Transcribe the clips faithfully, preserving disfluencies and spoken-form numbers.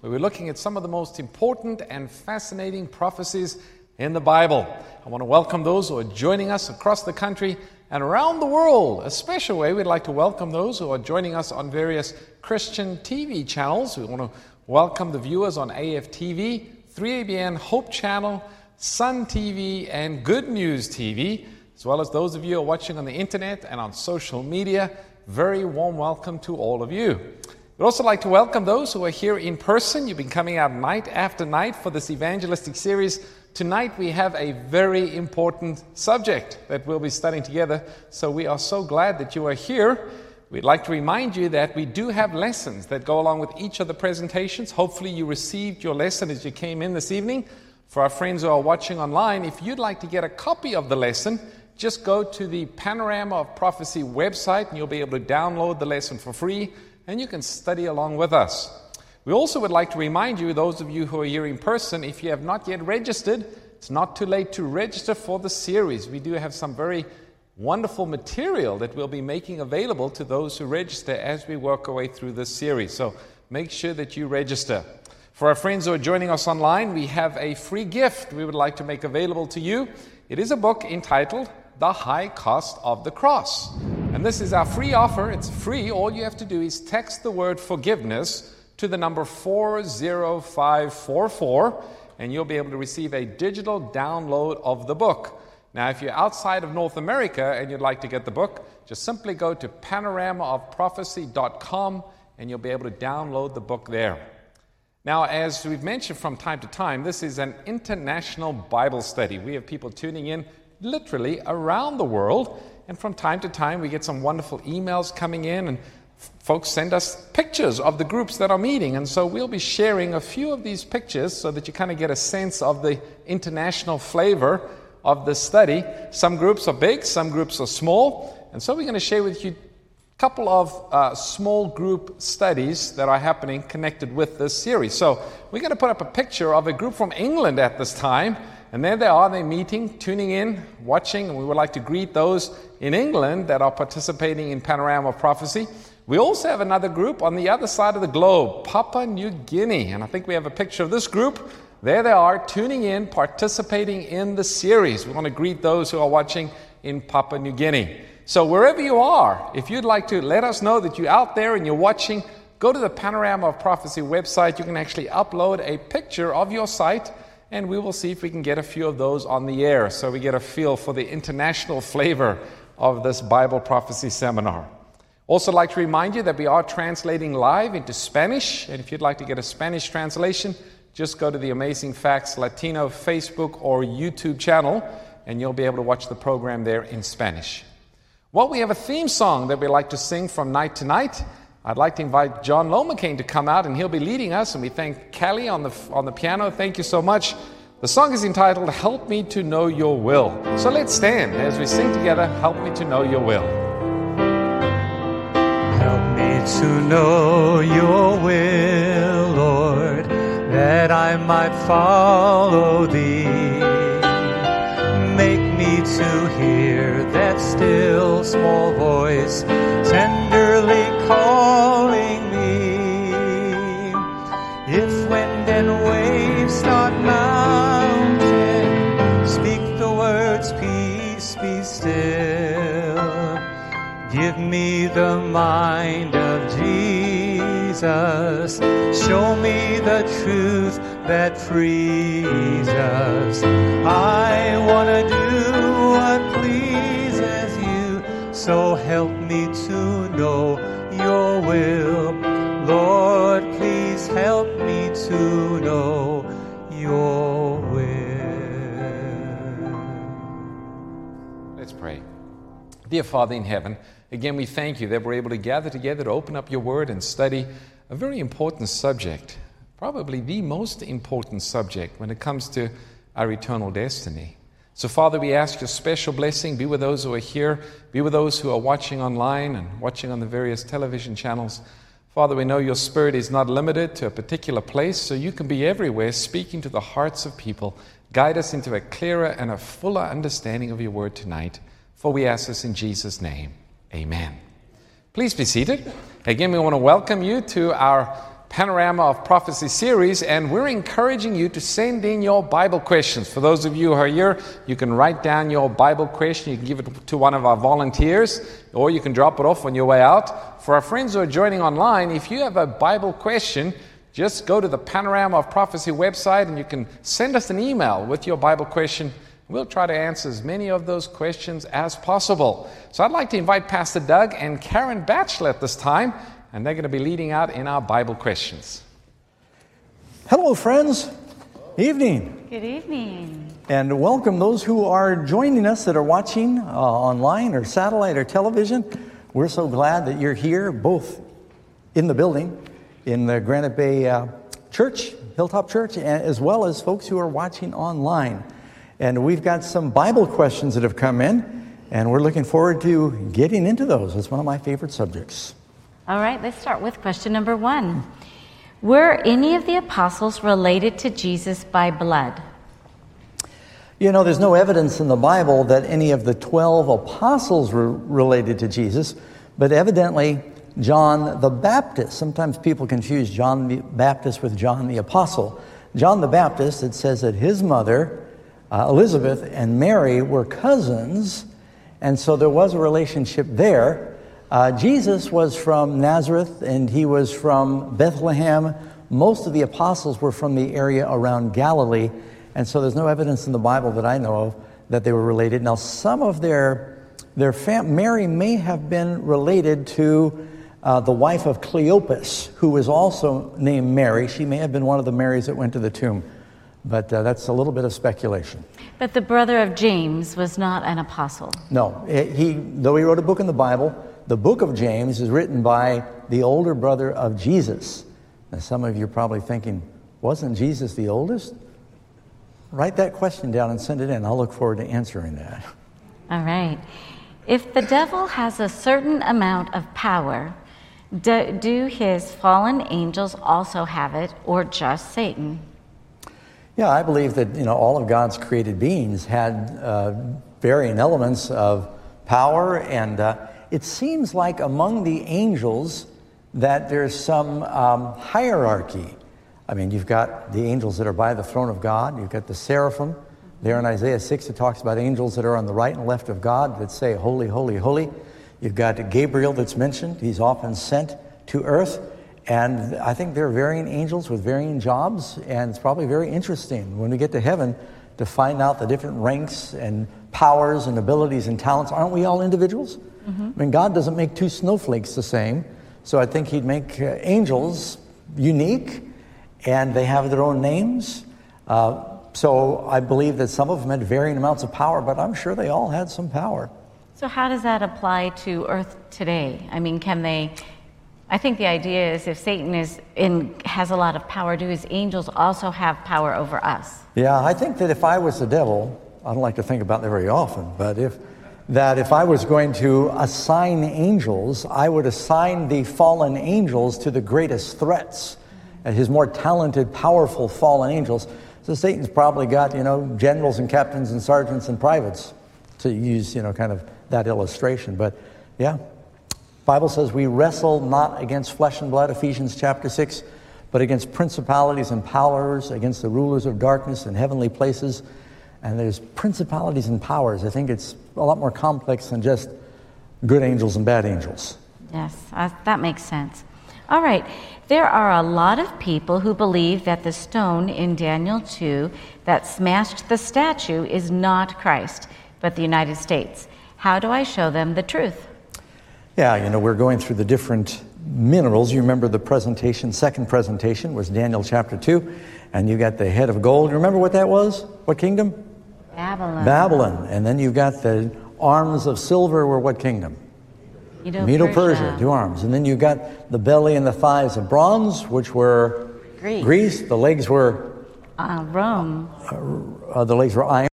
where we're looking at some of the most important and fascinating prophecies in the Bible. I want to welcome those who are joining us across the country and around the world. A special way, we'd like to welcome those who are joining us on various Christian T V channels. We want to welcome the viewers on A F T V, three A B N, Hope Channel, Sun T V, and Good News T V, as well as those of you who are watching on the internet and on social media. Very warm welcome to all of you. We'd also like to welcome those who are here in person. You've been coming out night after night for this evangelistic series. Tonight we have a very important subject that we'll be studying together, so we are so glad that you are here. We'd like to remind you that we do have lessons that go along with each of the presentations. Hopefully you received your lesson as you came in this evening. For our friends who are watching online, if you'd like to get a copy of the lesson, just go to the Panorama of Prophecy website and you'll be able to download the lesson for free and you can study along with us. We also would like to remind you, those of you who are here in person, if you have not yet registered, it's not too late to register for the series. We do have some very wonderful material that we'll be making available to those who register as we work our way through this series. So make sure that you register. For our friends who are joining us online, we have a free gift we would like to make available to you. It is a book entitled The High Cost of the Cross. And this is our free offer. It's free. All you have to do is text the word forgiveness to the number four zero five four four, and you'll be able to receive a digital download of the book. Now, if you're outside of North America and you'd like to get the book, just simply go to panorama of prophecy dot com and you'll be able to download the book there. Now, as we've mentioned from time to time, this is an international Bible study. We have people tuning in literally around the world, and from time to time we get some wonderful emails coming in, and folks send us pictures of the groups that are meeting, and so we'll be sharing a few of these pictures so that you kind of get a sense of the international flavor of the study. Some groups are big, some groups are small, and so we're going to share with you a couple of uh, small group studies that are happening connected with this series. So we're going to put up a picture of a group from England at this time, and there they are, they're meeting, tuning in, watching, and we would like to greet those in England that are participating in Panorama of Prophecy. We also have another group on the other side of the globe, Papua New Guinea, and I think we have a picture of this group. There they are, tuning in, participating in the series. We want to greet those who are watching in Papua New Guinea. So wherever you are, if you'd like to let us know that you're out there and you're watching, go to the Panorama of Prophecy website. You can actually upload a picture of your site, and we will see if we can get a few of those on the air so we get a feel for the international flavor of this Bible prophecy seminar. Also like to remind you that we are translating live into Spanish, and if you'd like to get a Spanish translation, just go to the Amazing Facts Latino Facebook or YouTube channel, and you'll be able to watch the program there in Spanish. Well, we have a theme song that we like to sing from night to night. I'd like to invite John Lomacane to come out, and he'll be leading us, and we thank Callie on the, on the piano. Thank you so much. The song is entitled, Help Me to Know Your Will. So let's stand as we sing together, Help Me to Know Your Will. Help me to know your will, Lord, that I might follow thee. Make me to hear that still small voice tenderly calling me. If wind and waves start mounting, speak the words, peace, be still. Give me the mind of Jesus. Show me the truth that frees us. I want to do what pleases you, so help me to know your will. Lord, please help me to know your will. Let's pray. Dear Father in heaven, again, we thank you that we're able to gather together to open up your word and study a very important subject, probably the most important subject when it comes to our eternal destiny. So, Father, we ask your special blessing. Be with those who are here. Be with those who are watching online and watching on the various television channels. Father, we know your Spirit is not limited to a particular place, so you can be everywhere speaking to the hearts of people. Guide us into a clearer and a fuller understanding of your word tonight. For we ask this in Jesus' name. Amen. Please be seated. Again, we want to welcome you to our Panorama of Prophecy series, and we're encouraging you to send in your Bible questions. For those of you who are here, you can write down your Bible question. You can give it to one of our volunteers, or you can drop it off on your way out. For our friends who are joining online, if you have a Bible question, just go to the Panorama of Prophecy website and you can send us an email with your Bible question. We'll try to answer as many of those questions as possible. So I'd like to invite Pastor Doug and Karen Batchelor at this time, and they're going to be leading out in our Bible questions. Hello, friends. Evening. Good evening. And welcome those who are joining us that are watching uh, online or satellite or television. We're so glad that you're here, both in the building, in the Granite Bay uh, Church, Hilltop Church, as well as folks who are watching online. And we've got some Bible questions that have come in, and we're looking forward to getting into those. It's one of my favorite subjects. All right, let's start with question number one. Were any of the apostles related to Jesus by blood? You know, there's no evidence in the Bible that any of the twelve apostles were related to Jesus, but evidently John the Baptist. Sometimes people confuse John the Baptist with John the Apostle. John the Baptist, it says that his mother, uh, Elizabeth, and Mary were cousins, and so there was a relationship there. Uh, Jesus was from Nazareth, and he was from Bethlehem. Most of the apostles were from the area around Galilee, and so there's no evidence in the Bible that I know of that they were related. Now, some of their their fam- Mary may have been related to uh, the wife of Cleopas, who was also named Mary. She may have been one of the Marys that went to the tomb, but uh, that's a little bit of speculation. But the brother of James was not an apostle. No, he though he wrote a book in the Bible. The book of James is written by the older brother of Jesus. Now, some of you are probably thinking, wasn't Jesus the oldest? Write that question down and send it in. I'll look forward to answering that. All right. If the devil has a certain amount of power, do, do his fallen angels also have it, or just Satan? Yeah, I believe that, you know, all of God's created beings had uh, varying elements of power, and uh, it seems like among the angels that there's some um, hierarchy. I mean, you've got the angels that are by the throne of God. You've got the seraphim. There in Isaiah six, it talks about angels that are on the right and left of God that say, holy, holy, holy. You've got Gabriel that's mentioned. He's often sent to earth. And I think there are varying angels with varying jobs. And it's probably very interesting when we get to heaven to find out the different ranks and powers and abilities and talents. Aren't we all individuals? Mm-hmm. I mean, God doesn't make two snowflakes the same. So I think he'd make uh, angels unique, and they have their own names. Uh, so I believe that some of them had varying amounts of power, but I'm sure they all had some power. So how does that apply to earth today? I mean, can they... I think the idea is if Satan is in has a lot of power, do his angels also have power over us? Yeah, I think that if I was the devil, I don't like to think about that very often, but if that if I was going to assign angels, I would assign the fallen angels to the greatest threats, and his more talented, powerful fallen angels. So Satan's probably got, you know, generals and captains and sergeants and privates, to use, you know, kind of that illustration. But yeah, Bible says we wrestle not against flesh and blood, Ephesians chapter six, but against principalities and powers, against the rulers of darkness in heavenly places. And there's principalities and powers. I think it's a lot more complex than just good angels and bad angels. Yes, uh, that makes sense. All right. There are a lot of people who believe that the stone in Daniel two that smashed the statue is not Christ, but the United States. How do I show them the truth? Yeah, you know, we're going through the different minerals. You remember the presentation, second presentation was Daniel chapter two, and you got the head of gold. You remember what that was? What kingdom? Babylon. Babylon. And then you've got the arms of silver were what kingdom? Medo-Persia. Medo-Persia, two arms. And then you got the belly and the thighs of bronze, which were Greece. Greece. The legs were uh, Rome. Uh, uh, the legs were iron,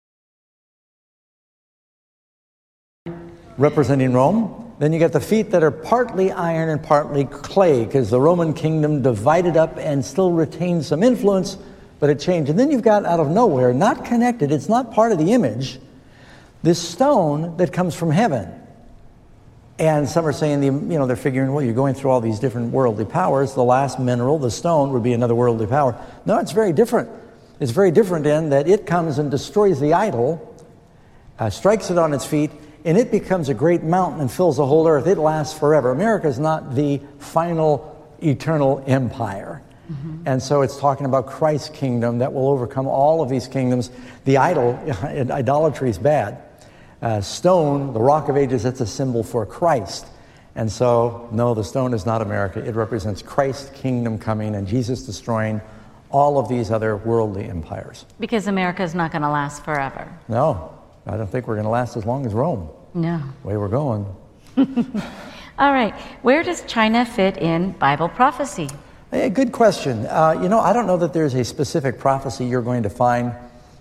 representing Rome. Then you got the feet that are partly iron and partly clay, because the Roman kingdom divided up and still retained some influence, but it changed. And then you've got out of nowhere, not connected, it's not part of the image, this stone that comes from heaven. And some are saying, the, you know, they're figuring, well, you're going through all these different worldly powers. The last mineral, the stone, would be another worldly power. No, it's very different. It's very different in that it comes and destroys the idol, uh, strikes it on its feet, and it becomes a great mountain and fills the whole earth. It lasts forever. America is not the final eternal empire. Mm-hmm. And so it's talking about Christ's kingdom that will overcome all of these kingdoms. The idol, idolatry is bad. Uh, stone, the rock of ages, that's a symbol for Christ. And so, no, the stone is not America. It represents Christ's kingdom coming and Jesus destroying all of these other worldly empires. Because America is not going to last forever. No, I don't think we're going to last as long as Rome. No. The way we're going. All right. Where does China fit in Bible prophecy? Hey, good question. Uh, you know, I don't know that there's a specific prophecy you're going to find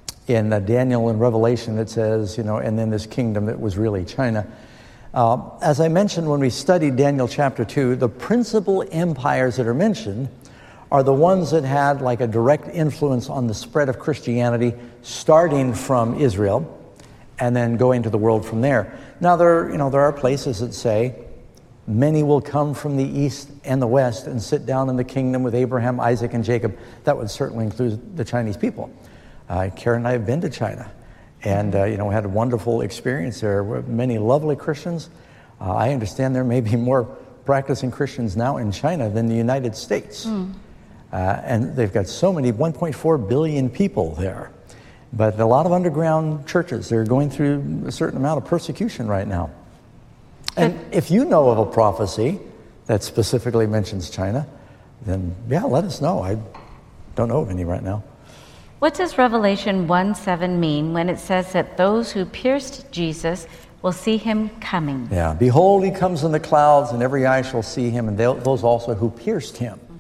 in uh, Daniel and Revelation that says, you know, and then this kingdom that was really China. Uh, as I mentioned when we studied Daniel chapter two, the principal empires that are mentioned are the ones that had like a direct influence on the spread of Christianity, starting from Israel and then going to the world from there. Now, there, you know, there are places that say, many will come from the east and the west and sit down in the kingdom with Abraham, Isaac, and Jacob. That would certainly include the Chinese people. Uh, Karen and I have been to China, and uh, you know, we had a wonderful experience there with many lovely Christians. Uh, I understand there may be more practicing Christians now in China than the United States. Mm. Uh, and they've got so many, one point four billion people there. But a lot of underground churches, they're going through a certain amount of persecution right now. And if you know of a prophecy that specifically mentions China, then yeah, let us know. I don't know of any right now. What does Revelation one seven mean when it says that those who pierced Jesus will see him coming? Yeah, behold, he comes in the clouds, and every eye shall see him, and those also who pierced him. Mm-hmm.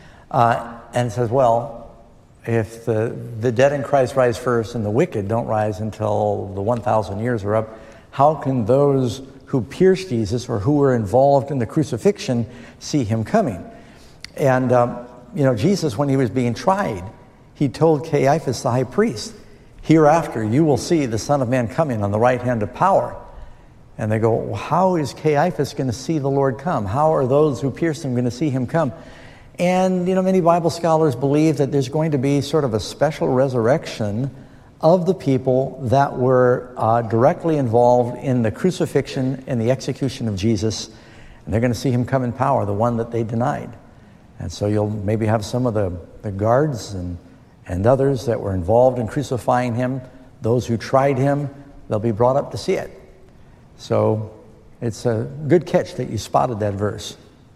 Uh, and it says, well, if the, the dead in Christ rise first and the wicked don't rise until the one thousand years are up, how can those who pierced Jesus or who were involved in the crucifixion see him coming? And, um, you know, Jesus, when he was being tried, he told Caiaphas, the high priest, hereafter you will see the Son of Man coming on the right hand of power. And they go, well, how is Caiaphas going to see the Lord come? How are those who pierced him going to see him come? And, you know, many Bible scholars believe that there's going to be sort of a special resurrection of the people that were uh, directly involved in the crucifixion and the execution of Jesus. And they're going to see him come in power, the one that they denied. And so you'll maybe have some of the, the guards and and others that were involved in crucifying him, those who tried him, they'll be brought up to see it. So it's a good catch that you spotted that verse.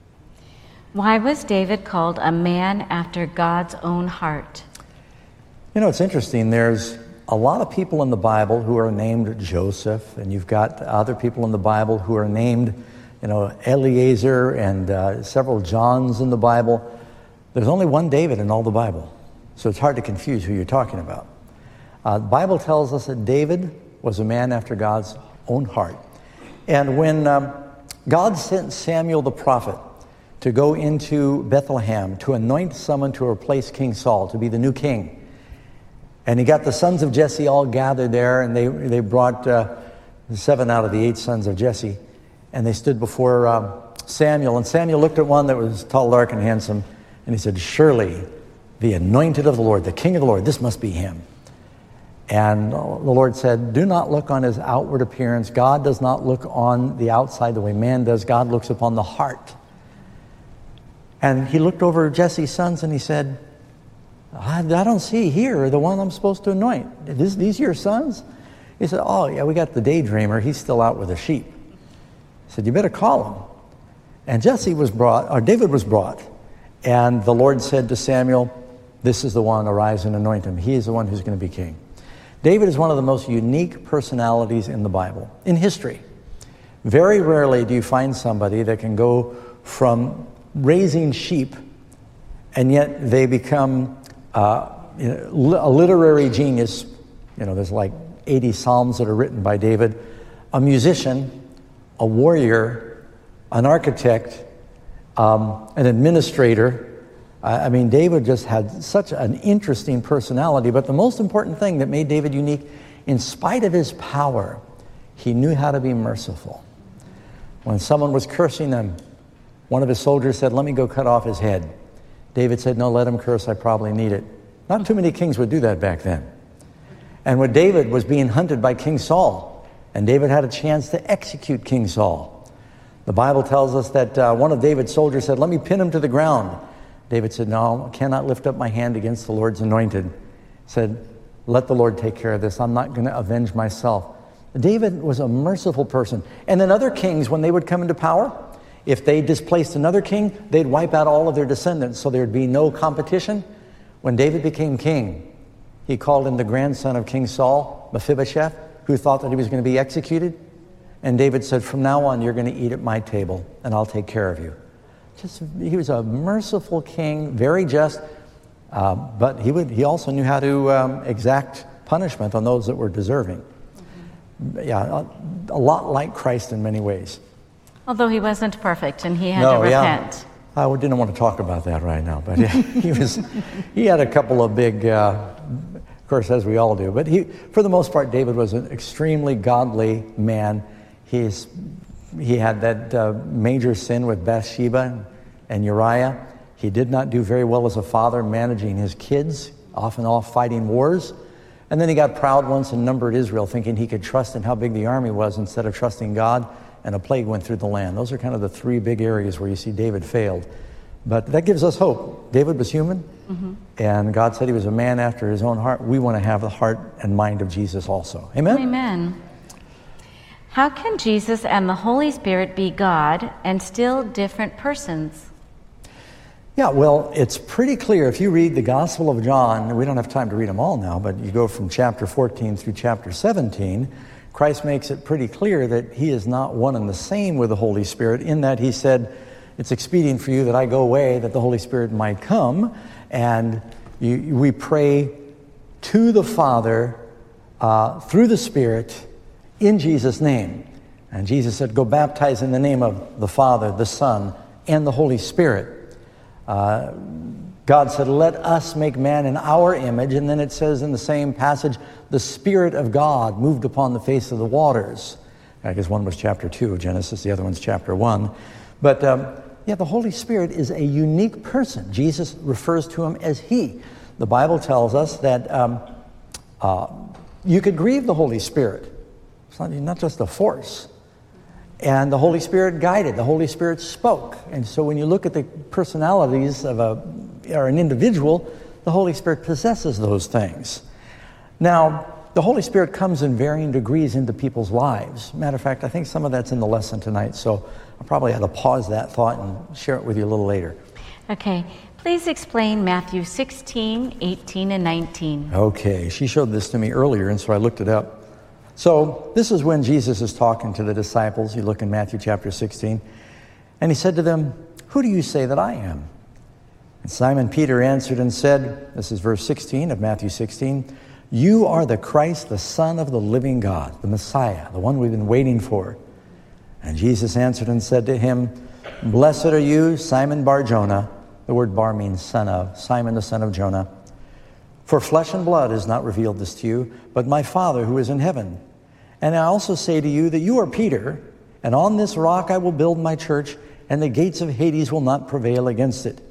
Why was David called a man after God's own heart? You know, it's interesting. There's a lot of people in the Bible who are named Joseph, and you've got other people in the Bible who are named, you know, Eliezer, and uh, several Johns in the Bible. There's only one David in all the Bible. So it's hard to confuse who you're talking about. Uh, the Bible tells us that David was a man after God's own heart. And when um, God sent Samuel the prophet to go into Bethlehem to anoint someone to replace King Saul, to be the new king, and he got the sons of Jesse all gathered there, and they, they brought uh, seven out of the eight sons of Jesse, and they stood before uh, Samuel. And Samuel looked at one that was tall, dark, and handsome, and he said, surely the anointed of the Lord, the king of the Lord, this must be him. And the Lord said, do not look on his outward appearance. God does not look on the outside the way man does. God looks upon the heart. And he looked over Jesse's sons and he said, I, I don't see here the one I'm supposed to anoint. This, these are your sons? He said, oh yeah, we got the daydreamer. He's still out with the sheep. He said, you better call him. And Jesse was brought, or David was brought. And the Lord said to Samuel, this is the one, arise and anoint him. He is the one who's going to be king. David is one of the most unique personalities in the Bible, in history. Very rarely do you find somebody that can go from raising sheep and yet they become uh, you know, a literary genius. You know, there's like eighty psalms that are written by David. A musician, a warrior, an architect, um, an administrator. I mean, David just had such an interesting personality, but the most important thing that made David unique, in spite of his power, he knew how to be merciful. When someone was cursing them, one of his soldiers said, let me go cut off his head. David said, no, let him curse, I probably need it. Not too many kings would do that back then. And when David was being hunted by King Saul, and David had a chance to execute King Saul, the Bible tells us that uh, one of David's soldiers said, let me pin him to the ground. David said, no, I cannot lift up my hand against the Lord's anointed. He said, let the Lord take care of this. I'm not going to avenge myself. David was a merciful person. And then other kings, when they would come into power, if they displaced another king, they'd wipe out all of their descendants, so there'd be no competition. When David became king, he called in the grandson of King Saul, Mephibosheth, who thought that he was going to be executed. And David said, from now on, you're going to eat at my table, and I'll take care of you. Just, he was a merciful king, very just, uh, but he would. He also knew how to um, exact punishment on those that were deserving. Mm-hmm. Yeah, a, a lot like Christ in many ways. Although he wasn't perfect, and he had no, to yeah. repent. I didn't want to talk about that right now, but yeah, he was. He had a couple of big, uh, of course, as we all do. But he, for the most part, David was an extremely godly man. He's he had that uh, major sin with Bathsheba and Uriah. He did not do very well as a father, managing his kids, off and off fighting wars. And then he got proud once and numbered Israel, thinking he could trust in how big the army was instead of trusting God. And a plague went through the land. Those are kind of the three big areas where you see David failed. But that gives us hope. David was human, mm-hmm. and God said he was a man after his own heart. We want to have the heart and mind of Jesus also. Amen? Amen. How can Jesus and the Holy Spirit be God and still different persons? Yeah, well, it's pretty clear. If you read the Gospel of John, we don't have time to read them all now, but you go from chapter fourteen through chapter seventeen, Christ makes it pretty clear that he is not one and the same with the Holy Spirit, in that he said, it's expedient for you that I go away, that the Holy Spirit might come. And you, we pray to the Father uh, through the Spirit in Jesus' name. And Jesus said, go baptize in the name of the Father, the Son, and the Holy Spirit. Uh, God said, let us make man in our image. And then it says in the same passage, the Spirit of God moved upon the face of the waters. I guess one was chapter two of Genesis, the other one's chapter one. But um, yeah, the Holy Spirit is a unique person. Jesus refers to him as he. The Bible tells us that um, uh, you could grieve the Holy Spirit. It's not, not just a force. And the Holy Spirit guided. The Holy Spirit spoke. And so when you look at the personalities of a or an individual, the Holy Spirit possesses those things. Now, the Holy Spirit comes in varying degrees into people's lives. Matter of fact, I think some of that's in the lesson tonight, so I'll probably have to pause that thought and share it with you a little later. Okay. Please explain Matthew sixteen, eighteen, and nineteen. Okay. She showed this to me earlier, and so I looked it up. So this is when Jesus is talking to the disciples. You look in Matthew chapter sixteen. And he said to them, who do you say that I am? And Simon Peter answered and said, this is verse sixteen of Matthew sixteen, you are the Christ, the Son of the living God, the Messiah, the one we've been waiting for. And Jesus answered and said to him, blessed are you, Simon Bar-Jonah. The word bar means son of, Simon the son of Jonah. For flesh and blood has not revealed this to you, but my Father who is in heaven. And I also say to you that you are Peter, and on this rock I will build my church, and the gates of Hades will not prevail against it.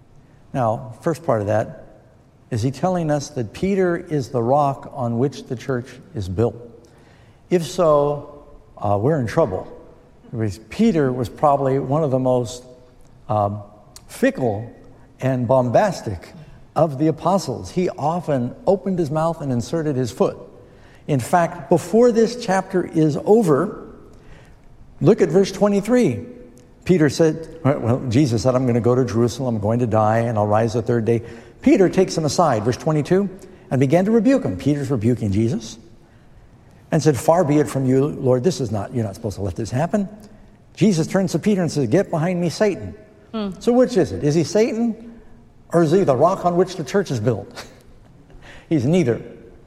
Now, first part of that, is he telling us that Peter is the rock on which the church is built? If so, uh, we're in trouble. Because Peter was probably one of the most um, fickle and bombastic of the apostles. He often opened his mouth and inserted his foot. In fact, before this chapter is over, look at verse twenty-three. Peter said, well, Jesus said, I'm going to go to Jerusalem, I'm going to die, and I'll rise the third day. Peter takes him aside, verse twenty-two, and began to rebuke him. Peter's rebuking Jesus and said, far be it from you, Lord, this is not, you're not supposed to let this happen. Jesus turns to Peter and says, get behind me, Satan. Hmm. So which is it? Is he Satan, or is he the rock on which the church is built? He's neither.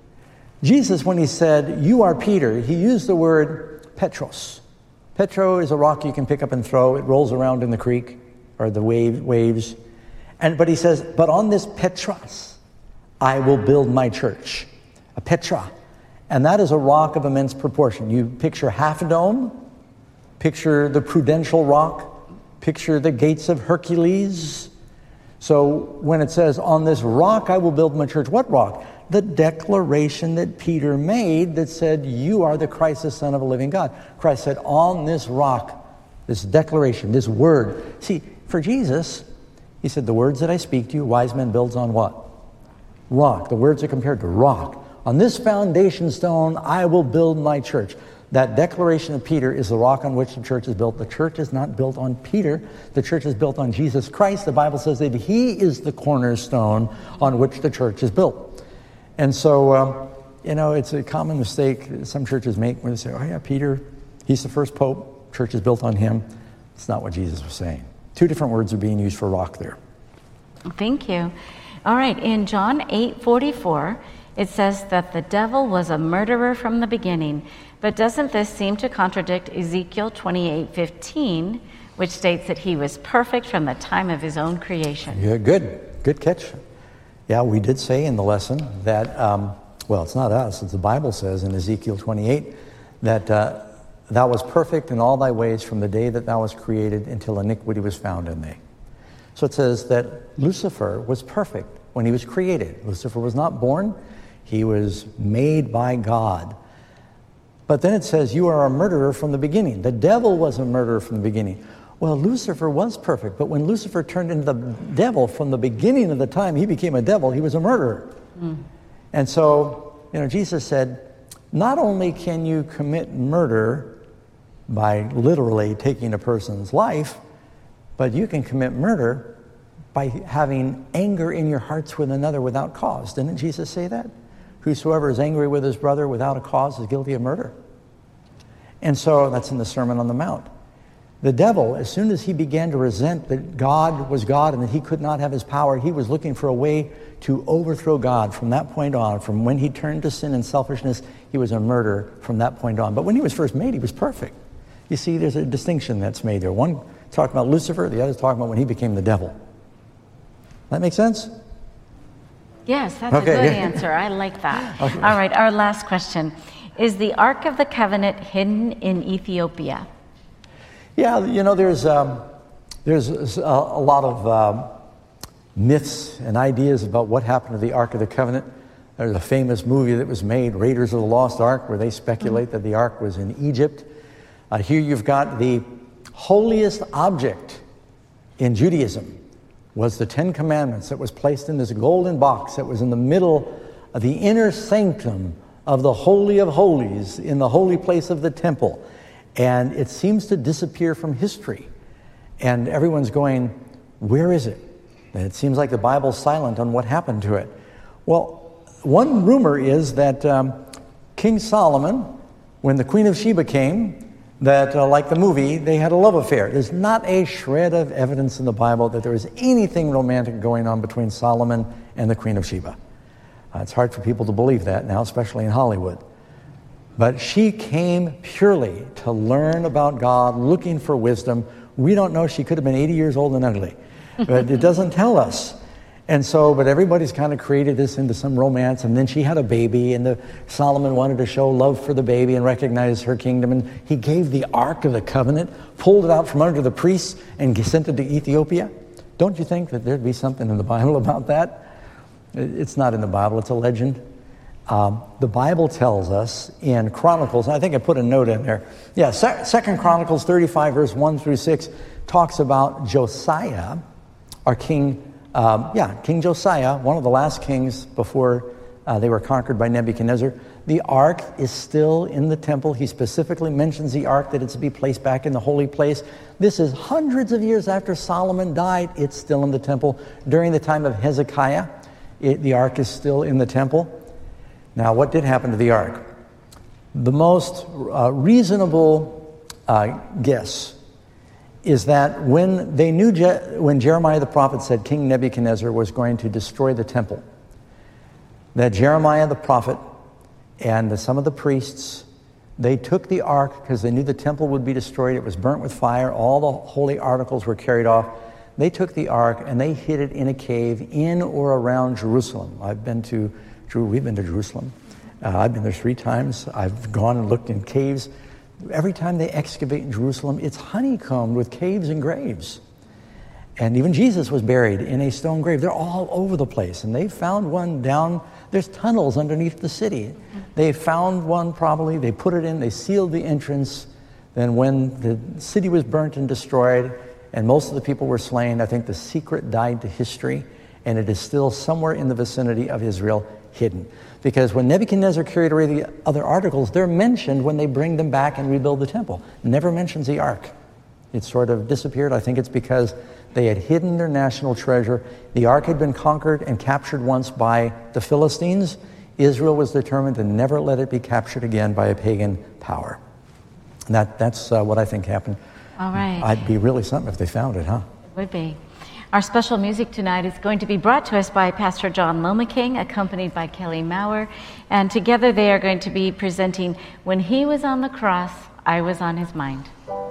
Jesus, when he said, you are Peter, he used the word Petros. Petro is a rock you can pick up and throw. It rolls around in the creek or the wave, waves. And but he says, but on this Petros, I will build my church. A Petra. And that is a rock of immense proportion. You picture half a dome, Picture the prudential rock. Picture the gates of Hercules. So when it says, on this rock I will build my church, what rock? The declaration that Peter made that said, you are the Christ, the Son of a living God. Christ said, on this rock, this declaration, this word. See, for Jesus, he said, the words that I speak to you, wise men builds on what? Rock. The words are compared to rock. On this foundation stone, I will build my church. That declaration of Peter is the rock on which the church is built. The church is not built on Peter. The church is built on Jesus Christ. The Bible says that he is the cornerstone on which the church is built. And so, um, you know, it's a common mistake some churches make when they say, oh yeah, Peter, he's the first pope. Church is built on him. It's not what Jesus was saying. Two different words are being used for rock there. Thank you. All right, in John eight forty-four, it says that the devil was a murderer from the beginning. But doesn't this seem to contradict Ezekiel twenty-eight fifteen, which states that he was perfect from the time of his own creation? Yeah, good. Good catch. Yeah, we did say in the lesson that, um, well, it's not us, it's the Bible says in Ezekiel twenty-eight that uh, thou was perfect in all thy ways from the day that thou was created until iniquity was found in thee. So it says that Lucifer was perfect when he was created. Lucifer was not born. He was made by God. But then it says, you are a murderer from the beginning. The devil was a murderer from the beginning. Well, Lucifer was perfect, but when Lucifer turned into the devil from the beginning of the time he became a devil, he was a murderer. Mm. And so, you know, Jesus said, not only can you commit murder by literally taking a person's life, but you can commit murder by having anger in your hearts with another without cause. Didn't Jesus say that? Whosoever is angry with his brother without a cause is guilty of murder. And so that's in the Sermon on the Mount. The devil, as soon as he began to resent that God was God and that he could not have his power, he was looking for a way to overthrow God from that point on. From when he turned to sin and selfishness, he was a murderer from that point on. But when he was first made, he was perfect. You see, there's a distinction that's made there. One talking about Lucifer, the other talking about when he became the devil. That make sense? Yes, that's okay, a good yeah. answer. I like that. Okay. All right, our last question. Is the Ark of the Covenant hidden in Ethiopia? Yeah, you know, there's um, there's a, a lot of um, myths and ideas about what happened to the Ark of the Covenant. There's a famous movie that was made, Raiders of the Lost Ark, where they speculate mm-hmm. that the Ark was in Egypt. Uh, here you've got the holiest object in Judaism was the Ten Commandments that was placed in this golden box that was in the middle of the inner sanctum of the Holy of Holies in the holy place of the temple. And it seems to disappear from history. And everyone's going, where is it? And it seems like the Bible's silent on what happened to it. Well, one rumor is that um, King Solomon, when the Queen of Sheba came, that uh, like the movie, they had a love affair. There's not a shred of evidence in the Bible that there was anything romantic going on between Solomon and the Queen of Sheba. Uh, it's hard for people to believe that now, especially in Hollywood. But she came purely to learn about God, looking for wisdom. We don't know. She could have been eighty years old and ugly. But it doesn't tell us. And so, but everybody's kind of created this into some romance. And then she had a baby, and the Solomon wanted to show love for the baby and recognize her kingdom. And he gave the Ark of the Covenant, pulled it out from under the priests, and sent it to Ethiopia. Don't you think that there'd be something in the Bible about that? It's not in the Bible. It's a legend. Um, the Bible tells us in Chronicles, and I think I put a note in there. Yeah, Second Chronicles thirty-five, verse one through six, talks about Josiah, our king. Um, yeah, King Josiah, one of the last kings before uh, they were conquered by Nebuchadnezzar. The ark is still in the temple. He specifically mentions the ark, that it's to be placed back in the holy place. This is hundreds of years after Solomon died. It's still in the temple. During the time of Hezekiah, it, the ark is still in the temple. Now, what did happen to the ark? The most uh, reasonable uh, guess is that when they knew, Je- when Jeremiah the prophet said King Nebuchadnezzar was going to destroy the temple, that Jeremiah the prophet and the, some of the priests, they took the ark because they knew the temple would be destroyed. It was burnt with fire. All the holy articles were carried off. They took the ark and they hid it in a cave in or around Jerusalem. I've been to, we've been to Jerusalem. Uh, I've been there three times. I've gone and looked in caves. Every time they excavate in Jerusalem, it's honeycombed with caves and graves. And even Jesus was buried in a stone grave. They're all over the place. And they found one down, there's tunnels underneath the city. They found one probably, they put it in, they sealed the entrance. Then when the city was burnt and destroyed, and most of the people were slain, I think the secret died to history, and it is still somewhere in the vicinity of Israel hidden. Because when Nebuchadnezzar carried away the other articles, they're mentioned when they bring them back and rebuild the temple. Never mentions the ark. It sort of disappeared. I think it's because they had hidden their national treasure. The ark had been conquered and captured once by the Philistines. Israel was determined to never let it be captured again by a pagan power. And that, that's uh, what I think happened. All right. I'd be really something if they found it, huh? It would be. Our special music tonight is going to be brought to us by Pastor John Lomaking, accompanied by Kelly Maurer. And together they are going to be presenting When He Was on the Cross, I Was on His Mind.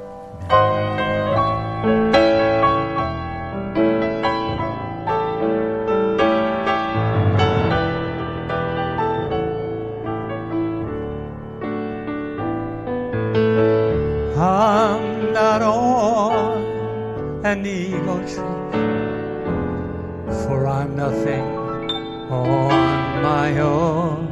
I'm not on an eagle tree, for I'm nothing on my own.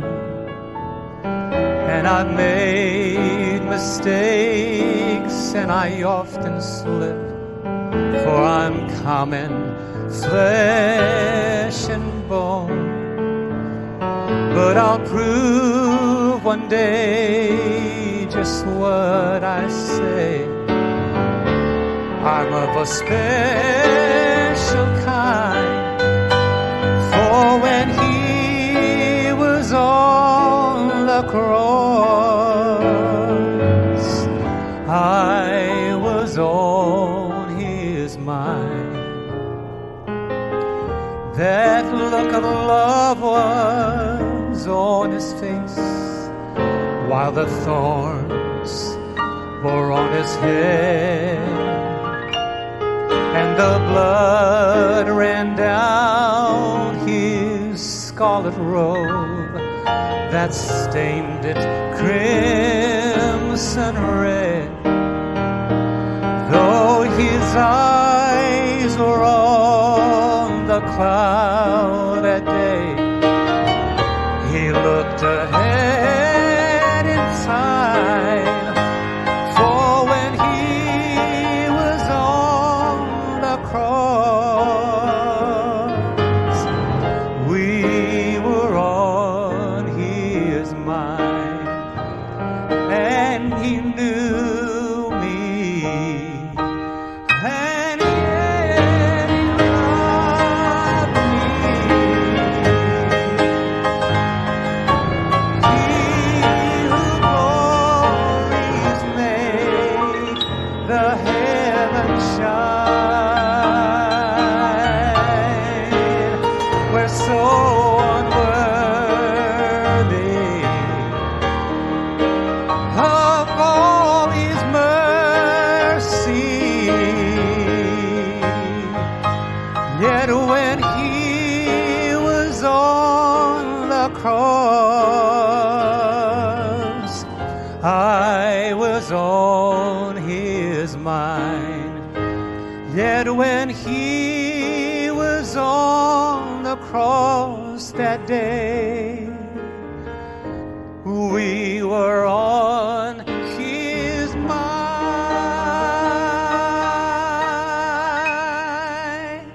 And I've made mistakes, and I often slip, for I'm common flesh and bone. But I'll prove one day just what I say. I'm of a special kind, for when He was on the cross, I was on His mind. That look of love was on His face, while the thorns were on His head, and the blood ran down His scarlet robe that stained it crimson red. Though His eyes were on the cloud that day, He looked ahead in time. For when He was on the cross, we were on His mind, and He knew me, and yet He loved me. He who glories made the heavens shine, we're so unworthy of all His mercy. Yet when He was on the cross, I was on His mind. Yet when He was on the cross that day, we were on His mind.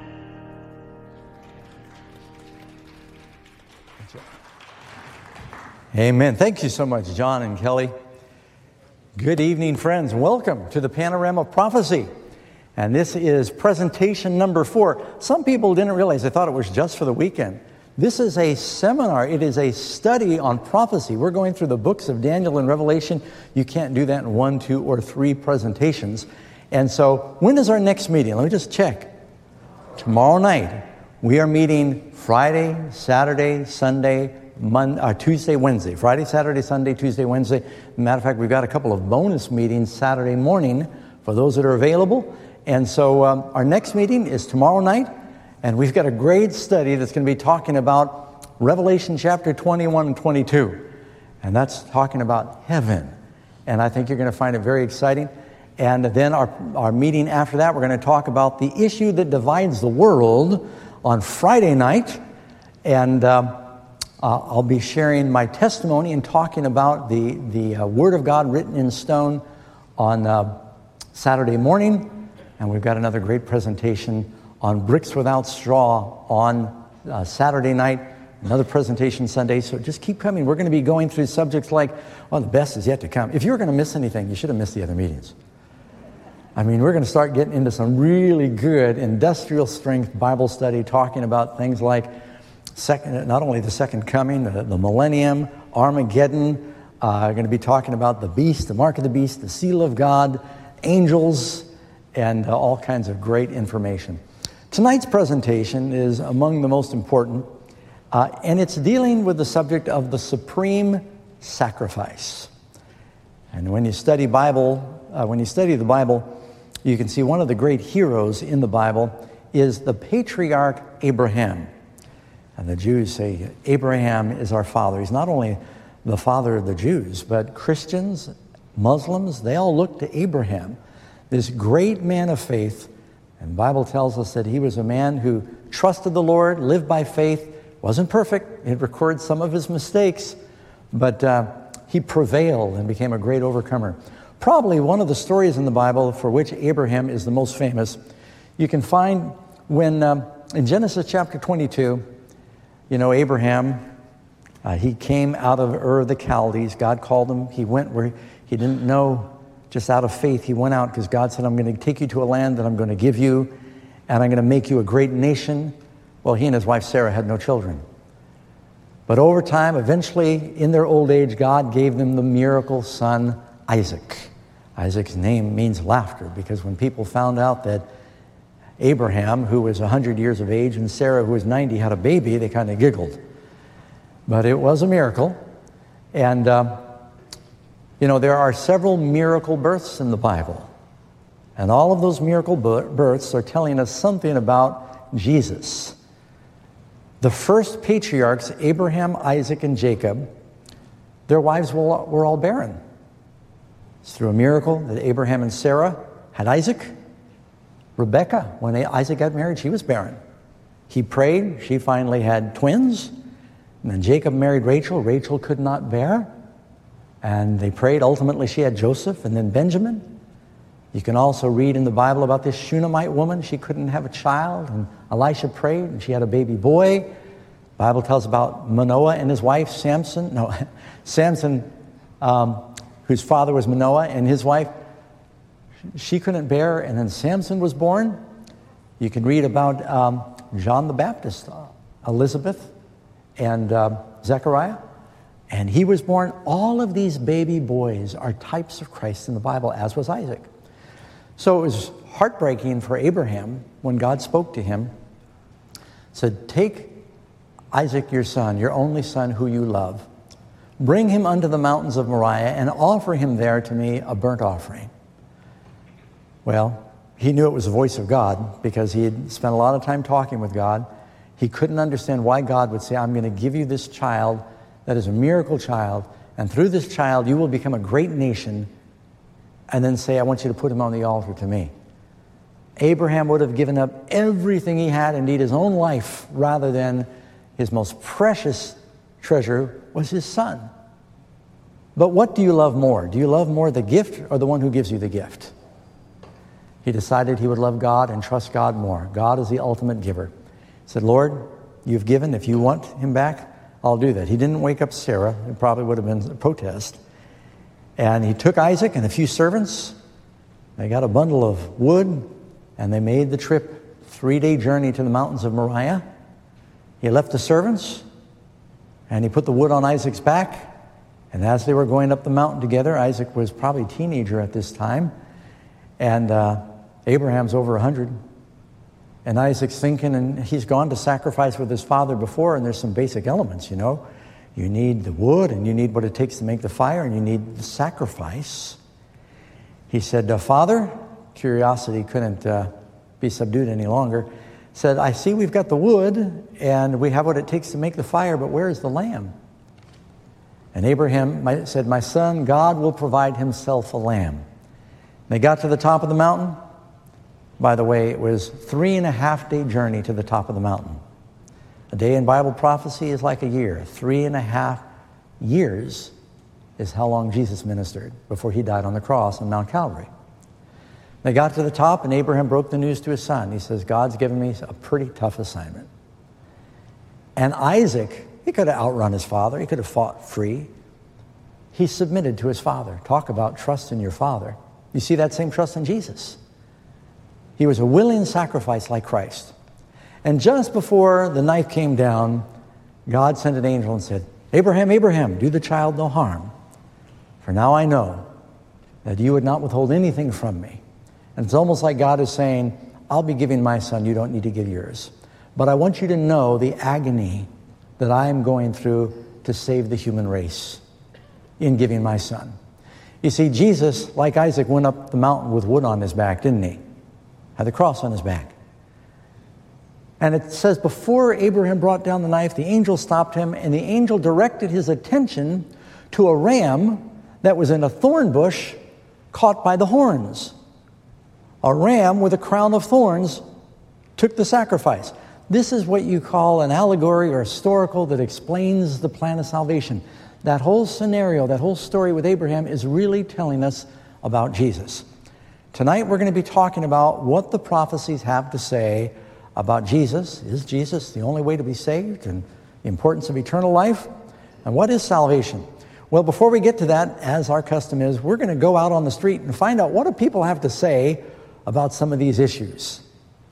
Amen. Thank you so much, John and Kelly. Good evening, friends. Welcome to the Panorama of Prophecy. And this is presentation number four. Some people didn't realize, they thought it was just for the weekend. This is a seminar. It is a study on prophecy. We're going through the books of Daniel and Revelation. You can't do that in one, two, or three presentations. And so, when is our next meeting? Let me just check. Tomorrow night. We are meeting Friday, Saturday, Sunday, Monday, uh, Tuesday, Wednesday. Friday, Saturday, Sunday, Tuesday, Wednesday. Matter of fact, we've got a couple of bonus meetings Saturday morning for those that are available. And so um, our next meeting is tomorrow night, and we've got a great study that's going to be talking about Revelation chapter twenty-one and twenty-two. And that's talking about heaven and I think you're going to find it very exciting. And then our, our meeting after that, we're going to talk about the issue that divides the world on Friday night. And um, uh, I'll be sharing my testimony and talking about the, the uh, Word of God written in stone on uh, Saturday morning. And we've got another great presentation on bricks without straw on uh, Saturday night. Another presentation Sunday. So just keep coming. We're going to be going through subjects like, well, the best is yet to come. If you were going to miss anything, you should have missed the other meetings. I mean, we're going to start getting into some really good industrial strength Bible study, talking about things like second, not only the second coming, the, the millennium, Armageddon. Uh, we're going to be talking about the beast, the mark of the beast, the seal of God, angels, and uh, all kinds of great information. Tonight's presentation is among the most important, uh, and it's dealing with the subject of the supreme sacrifice. And when you study Bible, uh, when you study the Bible, you can see one of the great heroes in the Bible is the patriarch Abraham. And the Jews say Abraham is our father. He's not only the father of the Jews, but Christians, Muslims, they all look to Abraham, this great man of faith. And the Bible tells us that he was a man who trusted the Lord, lived by faith, wasn't perfect. It records some of his mistakes, but uh, he prevailed and became a great overcomer. Probably one of the stories in the Bible for which Abraham is the most famous, you can find when um, in Genesis chapter twenty-two, you know, Abraham, uh, he came out of Ur of the Chaldees. God called him. He went where he didn't know, just out of faith. He went out because God said, I'm going to take you to a land that I'm going to give you, and I'm going to make you a great nation. Well, he and his wife Sarah had no children. But over time, eventually, in their old age, God gave them the miracle son, Isaac. Isaac's name means laughter, because when people found out that Abraham, who was one hundred years of age, and Sarah, who was ninety, had a baby, they kind of giggled. But it was a miracle. And, uh, you know, there are several miracle births in the Bible. And all of those miracle births are telling us something about Jesus. The first patriarchs, Abraham, Isaac, and Jacob, their wives were all barren. It's through a miracle that Abraham and Sarah had Isaac. Rebekah, when Isaac got married, she was barren. He prayed, she finally had twins. And then Jacob married Rachel. Rachel could not bear. And they prayed. Ultimately, she had Joseph and then Benjamin. You can also read in the Bible about this Shunammite woman. She couldn't have a child, and Elisha prayed, and she had a baby boy. The Bible tells about Manoah and his wife, Samson. No, Samson, um, whose father was Manoah, and his wife, she couldn't bear, and then Samson was born. You can read about um, John the Baptist, uh, Elizabeth, and uh, Zechariah, and he was born. All of these baby boys are types of Christ in the Bible, as was Isaac. So it was heartbreaking for Abraham when God spoke to him, said, take Isaac your son, your only son who you love, bring him unto the mountains of Moriah and offer him there to me a burnt offering. Well, he knew it was the voice of God because he had spent a lot of time talking with God. He couldn't understand why God would say, I'm going to give you this child that is a miracle child, and through this child you will become a great nation, and then say, I want you to put him on the altar to me. Abraham would have given up everything he had, indeed his own life, rather than his most precious treasure was his son. But what do you love more? Do you love more the gift or the one who gives you the gift? He decided he would love God and trust God more. God is the ultimate giver. He said, Lord, you've given. If you want him back, I'll do that. He didn't wake up Sarah. It probably would have been a protest. And he took Isaac and a few servants. They got a bundle of wood, and they made the trip, three-day journey to the mountains of Moriah. He left the servants, and he put the wood on Isaac's back. And as they were going up the mountain together, Isaac was probably a teenager at this time, and uh, Abraham's over a hundred. And Isaac's thinking, and he's gone to sacrifice with his father before, and there's some basic elements, you know. You need the wood, and you need what it takes to make the fire, and you need the sacrifice. He said, uh, Father, curiosity couldn't uh, be subdued any longer, said, I see we've got the wood, and we have what it takes to make the fire, but where is the lamb? And Abraham said, my son, God will provide himself a lamb. They got to the top of the mountain. By the way, it was three and a half day journey to the top of the mountain. A day in Bible prophecy is like a year. Three and a half years is how long Jesus ministered before he died on the cross on Mount Calvary. They got to the top, and Abraham broke the news to his son. He says, God's given me a pretty tough assignment. And Isaac, he could have outrun his father. He could have fought free. He submitted to his father. Talk about trust in your father. You see that same trust in Jesus. He was a willing sacrifice like Christ. And just before the knife came down, God sent an angel and said, Abraham, Abraham, do the child no harm. For now I know that you would not withhold anything from me. And it's almost like God is saying, I'll be giving my son, you don't need to give yours. But I want you to know the agony that I am going through to save the human race in giving my son. You see, Jesus, like Isaac, went up the mountain with wood on his back, didn't he? Had the cross on his back. And it says before Abraham brought down the knife, the angel stopped him, and the angel directed his attention to a ram that was in a thorn bush caught by the horns. A ram with a crown of thorns took the sacrifice. This is what you call an allegory or historical that explains the plan of salvation. That whole scenario, that whole story with Abraham is really telling us about Jesus. Tonight we're going to be talking about what the prophecies have to say about Jesus. Is Jesus the only way to be saved? And the importance of eternal life? And what is salvation? Well, before we get to that, as our custom is, we're going to go out on the street and find out what do people have to say about some of these issues.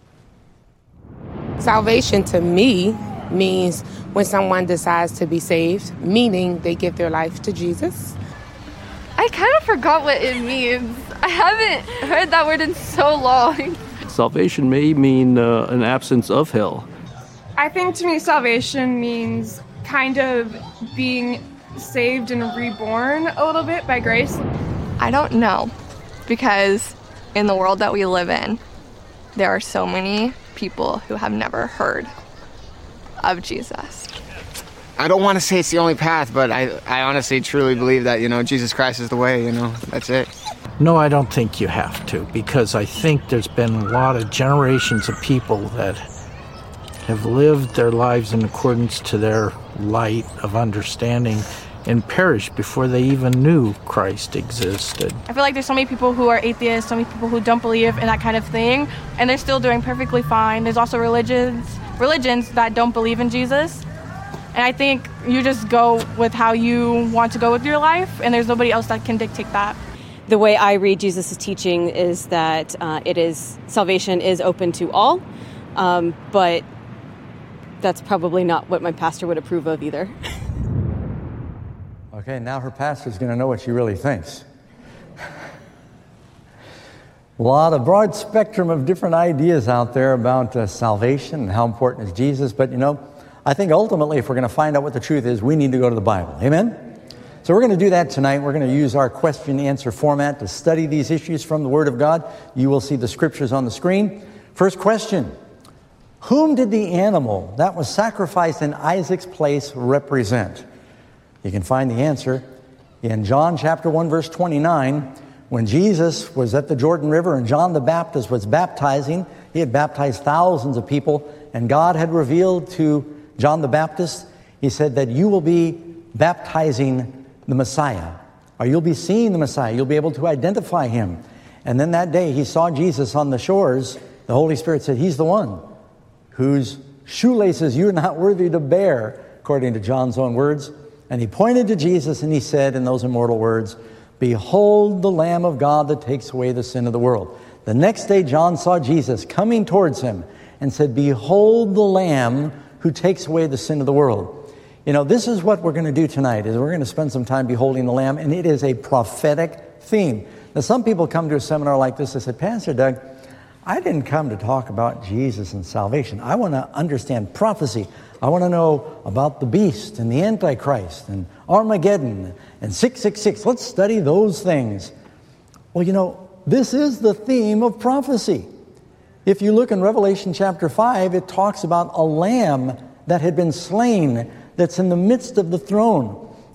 Salvation to me means when someone decides to be saved, meaning they give their life to Jesus. I kind of forgot what it means. I haven't heard that word in so long. Salvation may mean uh, an absence of hell. I think to me salvation means kind of being saved and reborn a little bit by grace. I don't know, because in the world that we live in, there are so many people who have never heard of Jesus. I don't want to say it's the only path, but I, I honestly truly believe that, you know, Jesus Christ is the way, you know, that's it. No, I don't think you have to, because I think there's been a lot of generations of people that have lived their lives in accordance to their light of understanding and perished before they even knew Christ existed. I feel like there's so many people who are atheists, so many people who don't believe in that kind of thing, and they're still doing perfectly fine. There's also religions, religions that don't believe in Jesus. And I think you just go with how you want to go with your life, and there's nobody else that can dictate that. The way I read Jesus' teaching is that uh, it is salvation is open to all, um, but that's probably not what my pastor would approve of either. Okay, now her pastor's going to know what she really thinks. A lot of broad spectrum of different ideas out there about uh, salvation and how important is Jesus, but you know, I think ultimately if we're going to find out what the truth is, we need to go to the Bible. Amen? So we're going to do that tonight. We're going to use our question-answer format to study these issues from the Word of God. You will see the scriptures on the screen. First question, whom did the animal that was sacrificed in Isaac's place represent? You can find the answer in John chapter one, verse twenty-nine. When Jesus was at the Jordan River and John the Baptist was baptizing, he had baptized thousands of people, and God had revealed to John the Baptist, he said that you will be baptizing the Messiah, or you'll be seeing the Messiah. You'll be able to identify him. And then that day he saw Jesus on the shores. The Holy Spirit said, he's the one whose shoelaces you're not worthy to bear, according to John's own words. And he pointed to Jesus and he said in those immortal words, behold the Lamb of God that takes away the sin of the world. The next day John saw Jesus coming towards him and said, behold the Lamb who takes away the sin of the world. You know, this is what we're going to do tonight, is we're going to spend some time beholding the Lamb, and it is a prophetic theme. Now, some people come to a seminar like this and say, Pastor Doug, I didn't come to talk about Jesus and salvation. I want to understand prophecy. I want to know about the beast and the Antichrist and Armageddon and six six six. Let's study those things. Well, you know, this is the theme of prophecy. If you look in Revelation chapter five, it talks about a lamb that had been slain that's in the midst of the throne.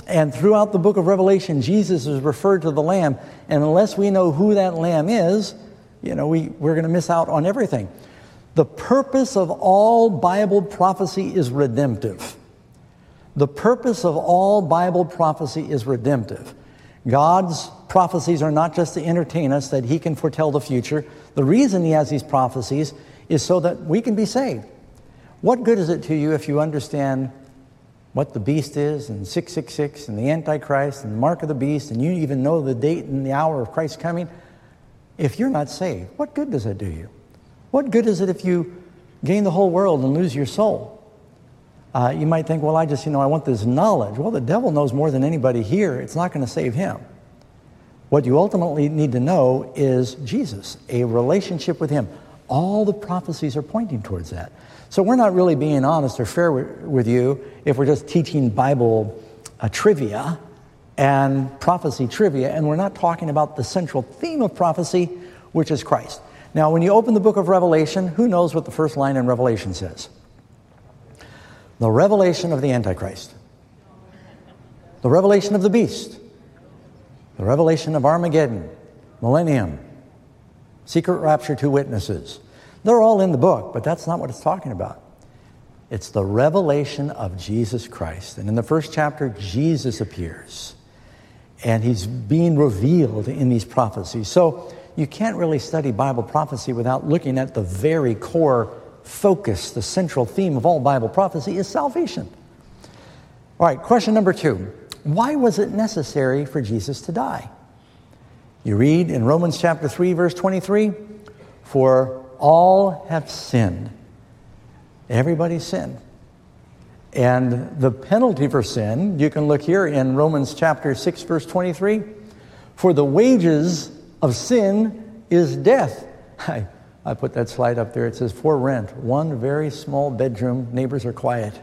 And throughout the book of Revelation, Jesus is referred to the Lamb. And unless we know who that Lamb is, you know, we, we're going to miss out on everything. The purpose of all Bible prophecy is redemptive. The purpose of all Bible prophecy is redemptive. God's prophecies are not just to entertain us, that He can foretell the future. The reason He has these prophecies is so that we can be saved. What good is it to you if you understand what the beast is, and six six six, and the Antichrist, and the mark of the beast, and you even know the date and the hour of Christ's coming? If you're not saved, what good does it do you? What good is it if you gain the whole world and lose your soul? Uh, you might think, well, I just, you know, I want this knowledge. Well, the devil knows more than anybody here. It's not going to save him. What you ultimately need to know is Jesus, a relationship with Him. All the prophecies are pointing towards that. So we're not really being honest or fair with you if we're just teaching Bible uh, trivia and prophecy trivia, and we're not talking about the central theme of prophecy, which is Christ. Now, when you open the book of Revelation, who knows what the first line in Revelation says? The revelation of the Antichrist. The revelation of the beast. The revelation of Armageddon. Millennium. Secret rapture, two witnesses. They're all in the book, but that's not what it's talking about. It's the revelation of Jesus Christ. And in the first chapter, Jesus appears. And He's being revealed in these prophecies. So you can't really study Bible prophecy without looking at the very core focus. The central theme of all Bible prophecy is salvation. All right, question number two. Why was it necessary for Jesus to die? You read in Romans chapter three, verse twenty-three, for all have sinned. Everybody sinned. And the penalty for sin, you can look here in Romans chapter six, verse twenty-three, for the wages of sin is death. I, I put that slide up there. It says, for rent, one very small bedroom, neighbors are quiet.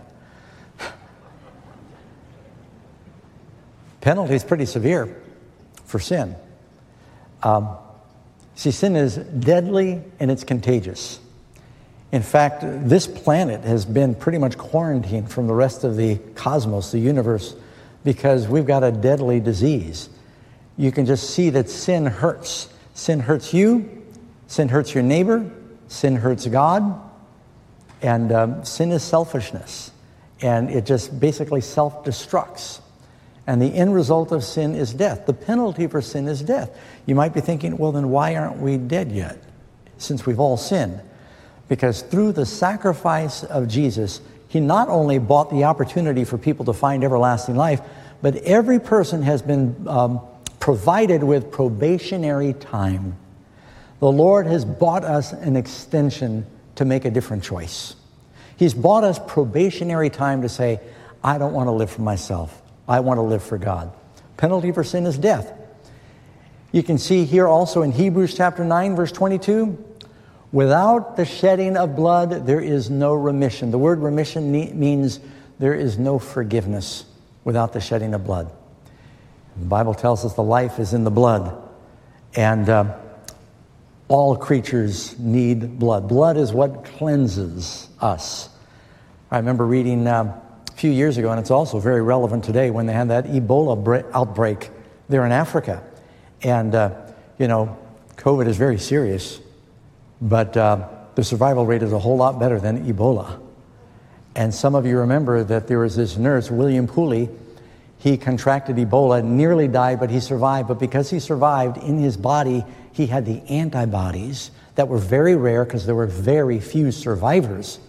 Penalty is pretty severe for sin. Um, see, sin is deadly and it's contagious. In fact, this planet has been pretty much quarantined from the rest of the cosmos, the universe, because we've got a deadly disease. You can just see that sin hurts. Sin hurts you, sin hurts your neighbor, sin hurts God, and um, sin is selfishness. And it just basically self-destructs. And the end result of sin is death. The penalty for sin is death. You might be thinking, well, then why aren't we dead yet, since we've all sinned? Because through the sacrifice of Jesus, He not only bought the opportunity for people to find everlasting life, but every person has been um, provided with probationary time. The Lord has bought us an extension to make a different choice. He's bought us probationary time to say, I don't want to live for myself. I want to live for God. Penalty for sin is death. You can see here also in Hebrews chapter nine, verse twenty-two, without the shedding of blood, there is no remission. The word remission means there is no forgiveness without the shedding of blood. The Bible tells us the life is in the blood. And uh, all creatures need blood. Blood is what cleanses us. I remember reading uh, a few years ago, and it's also very relevant today, when they had that Ebola outbreak there in Africa. And, uh, you know, COVID is very serious. But uh, the survival rate is a whole lot better than Ebola. And some of you remember that there was this nurse, William Pooley. He contracted Ebola, nearly died, but he survived. But because he survived, in his body, he had the antibodies that were very rare because there were very few survivors.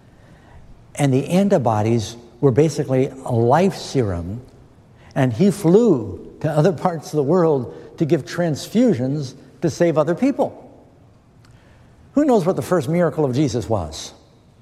And the antibodies were basically a life serum. And he flew to other parts of the world to give transfusions to save other people. Who knows what the first miracle of Jesus was?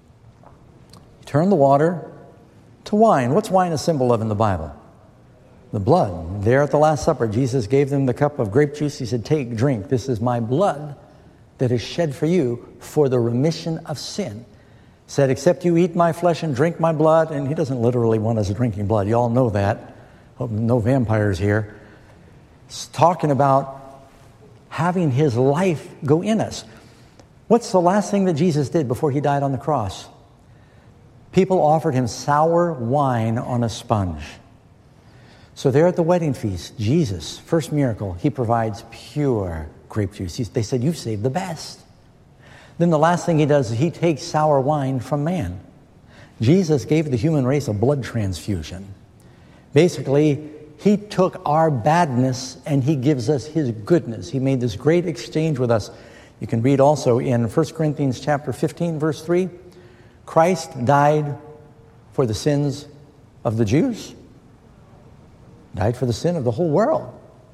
He turned the water to wine. What's wine a symbol of in the Bible? The blood. There at the Last Supper, Jesus gave them the cup of grape juice. He said, take, drink. This is my blood that is shed for you for the remission of sin. He said, except you eat my flesh and drink my blood. And He doesn't literally want us drinking blood. You all know that. Hope no vampires here. He's talking about having His life go in us. What's the last thing that Jesus did before He died on the cross? People offered Him sour wine on a sponge. So there at the wedding feast, Jesus, first miracle, he provides pure grape juice. He, they said, you've saved the best. Then the last thing he does is he takes sour wine from man. Jesus gave the human race a blood transfusion. Basically, he took our badness and he gives us his goodness. He made this great exchange with us. You can read also in First Corinthians chapter fifteen, verse three, Christ died for the sins of the Jews, died for the sin of the whole world.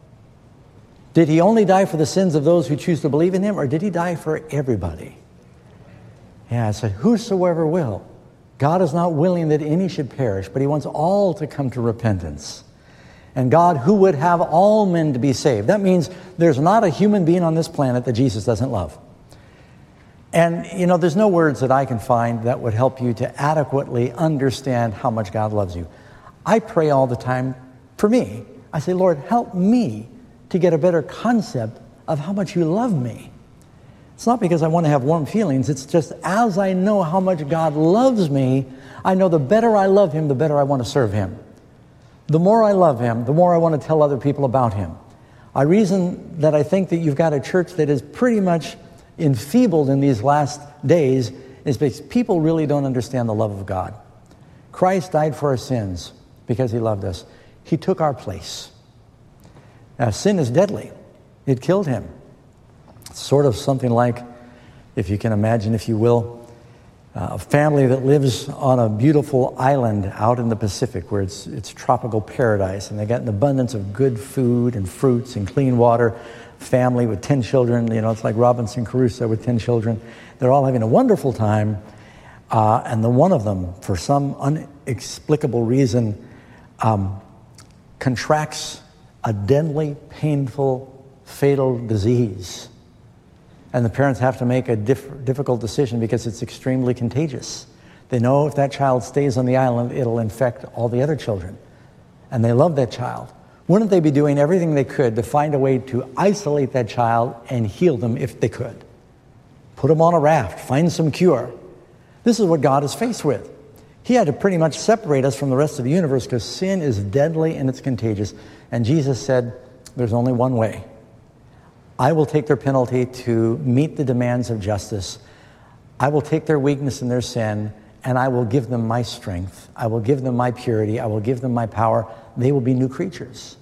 Did he only die for the sins of those who choose to believe in him, or did he die for everybody? Yeah, it said, whosoever will. God is not willing that any should perish, but he wants all to come to repentance. And God, who would have all men to be saved. That means there's not a human being on this planet that Jesus doesn't love. And, you know, there's no words that I can find that would help you to adequately understand how much God loves you. I pray all the time for me. I say, Lord, help me to get a better concept of how much you love me. It's not because I want to have warm feelings. It's just as I know how much God loves me, I know the better I love him, the better I want to serve him. The more I love him, the more I want to tell other people about him. I reason that I think that you've got a church that is pretty much enfeebled in these last days is because people really don't understand the love of God. Christ died for our sins because he loved us. He took our place. Now, sin is deadly. It killed him. It's sort of something like, if you can imagine, if you will, Uh, a family that lives on a beautiful island out in the Pacific where it's it's tropical paradise, and they got an abundance of good food and fruits and clean water. Family with ten children, you know, it's like Robinson Crusoe with ten children. They're all having a wonderful time, uh, and the one of them, for some inexplicable reason, um, contracts a deadly, painful, fatal disease. And the parents have to make a diff- difficult decision because it's extremely contagious. They know if that child stays on the island, it'll infect all the other children. And they love that child. Wouldn't they be doing everything they could to find a way to isolate that child and heal them if they could? Put them on a raft, find some cure. This is what God is faced with. He had to pretty much separate us from the rest of the universe because sin is deadly and it's contagious. And Jesus said, there's only one way. I will take their penalty to meet the demands of justice. I will take their weakness and their sin, and I will give them my strength. I will give them my purity. I will give them my power. They will be new creatures.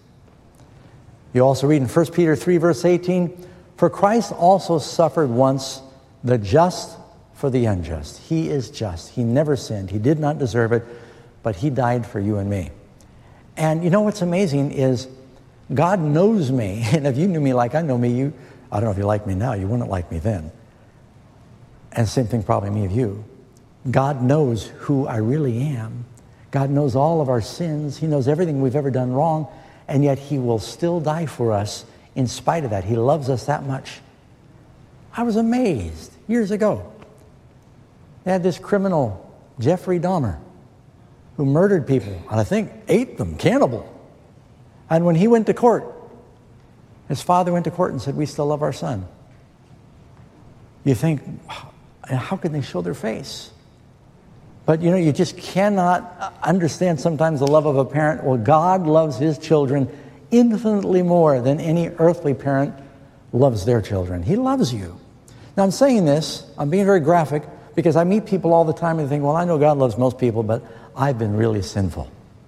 You also read in First Peter three, verse eighteen, for Christ also suffered once the just for the unjust. He is just. He never sinned. He did not deserve it, but he died for you and me. And you know what's amazing is God knows me, and if you knew me like I know me, you, I don't know if you like me now, you wouldn't like me then. And same thing probably me of you. God knows who I really am. God knows all of our sins. He knows everything we've ever done wrong, and yet he will still die for us in spite of that. He loves us that much. I was amazed years ago. They had this criminal, Jeffrey Dahmer, who murdered people, and I think ate them, cannibal. And when he went to court, his father went to court and said, we still love our son. You think, how can they show their face? But, you know, you just cannot understand sometimes the love of a parent. Well, God loves his children infinitely more than any earthly parent loves their children. He loves you. Now, I'm saying this, I'm being very graphic, because I meet people all the time and they think, well, I know God loves most people, but I've been really sinful.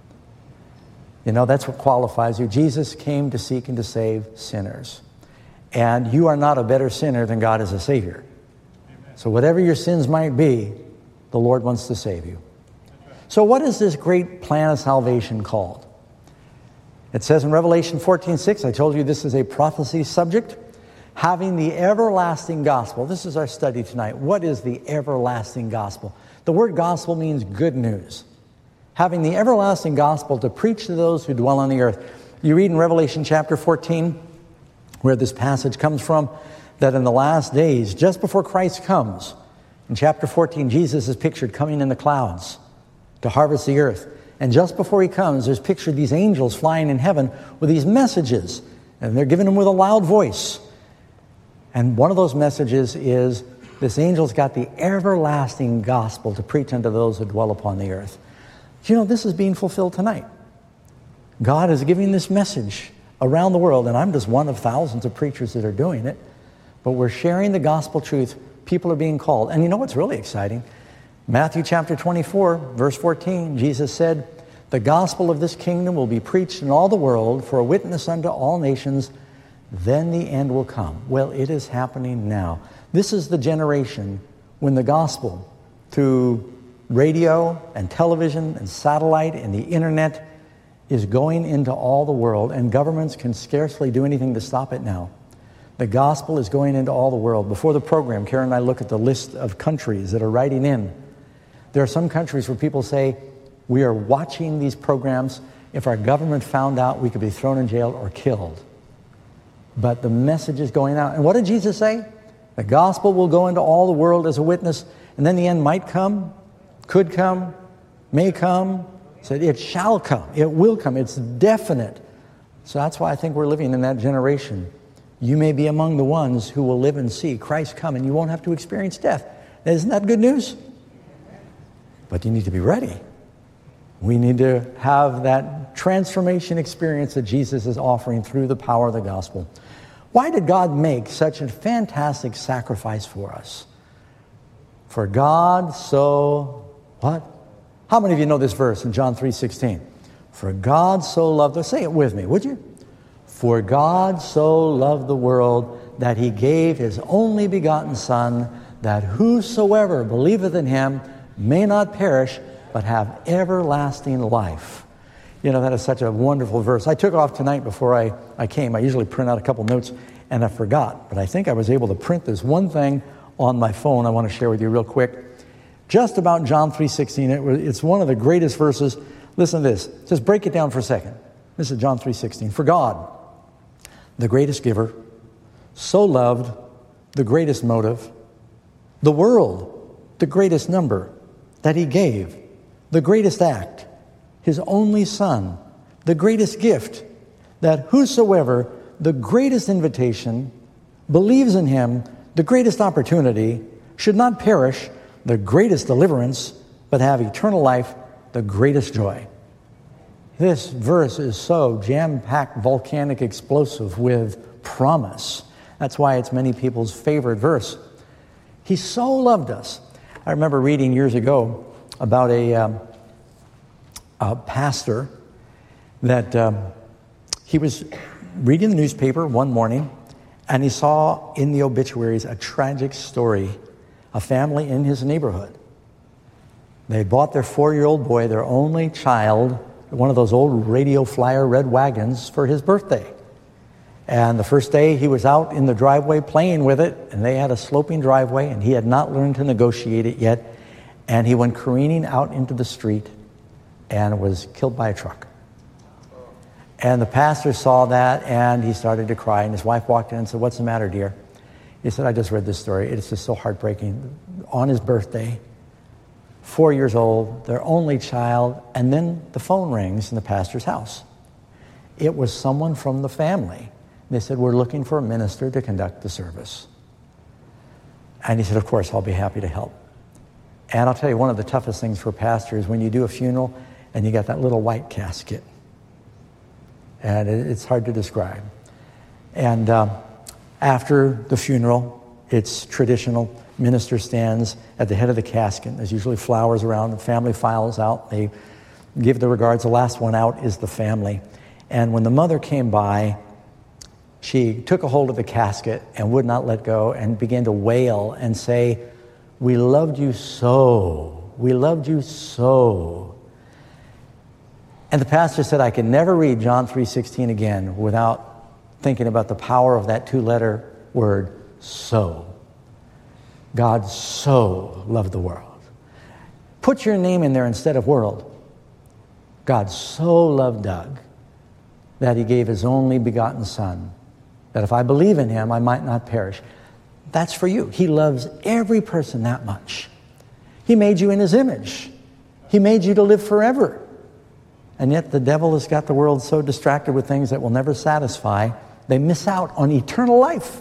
You know, that's what qualifies you. Jesus came to seek and to save sinners. And you are not a better sinner than God is a Savior. Amen. So whatever your sins might be, the Lord wants to save you. So what is this great plan of salvation called? It says in Revelation fourteen six, I told you this is a prophecy subject, having the everlasting gospel. This is our study tonight. What is the everlasting gospel? The word gospel means good news. Having the everlasting gospel to preach to those who dwell on the earth. You read in Revelation chapter fourteen, where this passage comes from, that in the last days, just before Christ comes, in chapter fourteen, Jesus is pictured coming in the clouds to harvest the earth. And just before he comes, there's pictured these angels flying in heaven with these messages. And they're giving them with a loud voice. And one of those messages is, this angel's got the everlasting gospel to preach unto those who dwell upon the earth. You know, this is being fulfilled tonight. God is giving this message around the world, and I'm just one of thousands of preachers that are doing it, but we're sharing the gospel truth. People are being called. And you know what's really exciting? Matthew chapter twenty-four, verse fourteen, Jesus said, "The gospel of this kingdom will be preached in all the world for a witness unto all nations, then the end will come." Well, it is happening now. This is the generation when the gospel, through radio and television and satellite and the internet, is going into all the world, and governments can scarcely do anything to stop it now. The gospel is going into all the world. Before the program, Karen and I look at the list of countries that are writing in. There are some countries where people say, we are watching these programs. If our government found out, we could be thrown in jail or killed. But the message is going out. And what did Jesus say? The gospel will go into all the world as a witness, and then the end might come, could come, may come. He said it shall come. It will come. It's definite. So that's why I think we're living in that generation. You may be among the ones who will live and see Christ come, and you won't have to experience death. Isn't that good news? But you need to be ready. We need to have that transformation experience that Jesus is offering through the power of the gospel. Why did God make such a fantastic sacrifice for us? For God so, what? How many of you know this verse in John three sixteen? For God so loved, say it with me, would you? For God so loved the world that he gave his only begotten Son, that whosoever believeth in him may not perish, but have everlasting life. You know, that is such a wonderful verse. I took off tonight before I, I came. I usually print out a couple notes, and I forgot. But I think I was able to print this one thing on my phone I want to share with you real quick. Just about John three sixteen. It, it's one of the greatest verses. Listen to this. Just break it down for a second. This is John three sixteen. For God, the greatest giver, so loved, the greatest motive, the world, the greatest number, that he gave, the greatest act, his only Son, the greatest gift, that whosoever, the greatest invitation, believes in him, the greatest opportunity, should not perish, the greatest deliverance, but have eternal life, the greatest joy. This verse is so jam-packed, volcanic, explosive with promise. That's why it's many people's favorite verse. He so loved us. I remember reading years ago about a, um, a pastor that um, he was reading the newspaper one morning, and he saw in the obituaries a tragic story, a family in his neighborhood. They bought their four-year-old boy, their only child, one of those old radio flyer red wagons for his birthday. And the first day he was out in the driveway playing with it, and they had a sloping driveway, and he had not learned to negotiate it yet. And he went careening out into the street and was killed by a truck. And the pastor saw that, and he started to cry, and his wife walked in and said, "What's the matter, dear?" He said, "I just read this story. It's just so heartbreaking. On his birthday, four years old, their only child, and then the phone rings in the pastor's house. It was someone from the family. They said, "We're looking for a minister to conduct the service." And he said, "Of course, I'll be happy to help." And I'll tell you, one of the toughest things for a pastor is when you do a funeral and you got that little white casket. And it's hard to describe. And um, after the funeral, it's traditional. Minister stands at the head of the casket. There's usually flowers around. The family files out. They give their regards. The last one out is the family. And when the mother came by, she took a hold of the casket and would not let go and began to wail and say, "We loved you so. We loved you so." And the pastor said, "I can never read John three sixteen again without thinking about the power of that two-letter word, so. God so loved the world." Put your name in there instead of world. God so loved Doug that he gave his only begotten Son, that if I believe in him, I might not perish. That's for you. He loves every person that much. He made you in his image. He made you to live forever. And yet the devil has got the world so distracted with things that will never satisfy, they miss out on eternal life.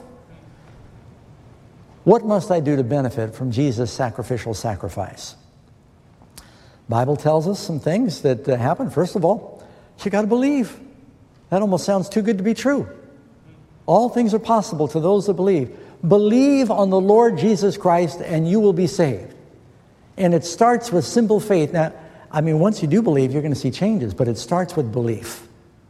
What must I do to benefit from Jesus' sacrificial sacrifice? Bible tells us some things that uh, happen. First of all, You got to believe. That almost sounds too good to be true. All things are possible to those that believe. Believe on the Lord Jesus Christ and you will be saved. And it starts with simple faith. Now, I mean, once you do believe, you're going to see changes, but it starts with belief.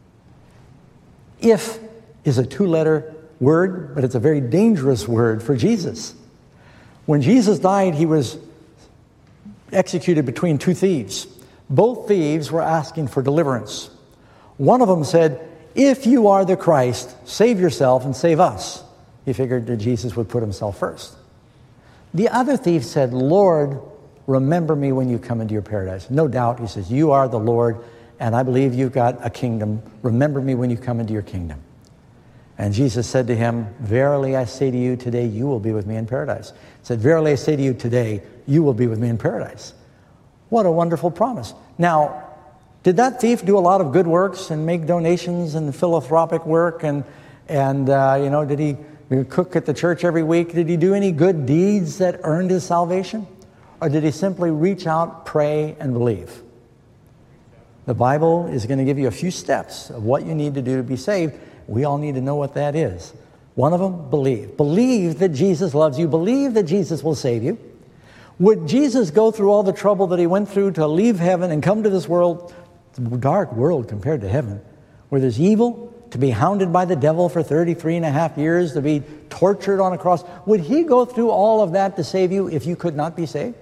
If is a two-letter word, but it's a very dangerous word for Jesus. When Jesus died, he was executed between two thieves. Both thieves were asking for deliverance. One of them said, if you are the Christ, save yourself and save us. He figured that Jesus would put himself first. The other thief said, Lord, remember me when you come into your paradise. No doubt, he says, you are the Lord, and I believe you've got a kingdom. Remember me when you come into your kingdom. And Jesus said to him, verily I say to you, today you will be with me in paradise. He said, verily I say to you, today you will be with me in paradise. What a wonderful promise. Now, did that thief do a lot of good works and make donations and philanthropic work? And, and uh, you know, did he cook at the church every week? Did he do any good deeds that earned his salvation? Or did he simply reach out, pray, and believe? The Bible is going to give you a few steps of what you need to do to be saved. We all need to know what that is. One of them, believe. Believe that Jesus loves you. Believe that Jesus will save you. Would Jesus go through all the trouble that he went through to leave heaven and come to this world, the dark world compared to heaven, where there's evil, to be hounded by the devil for thirty-three and a half years, to be tortured on a cross? Would he go through all of that to save you if you could not be saved?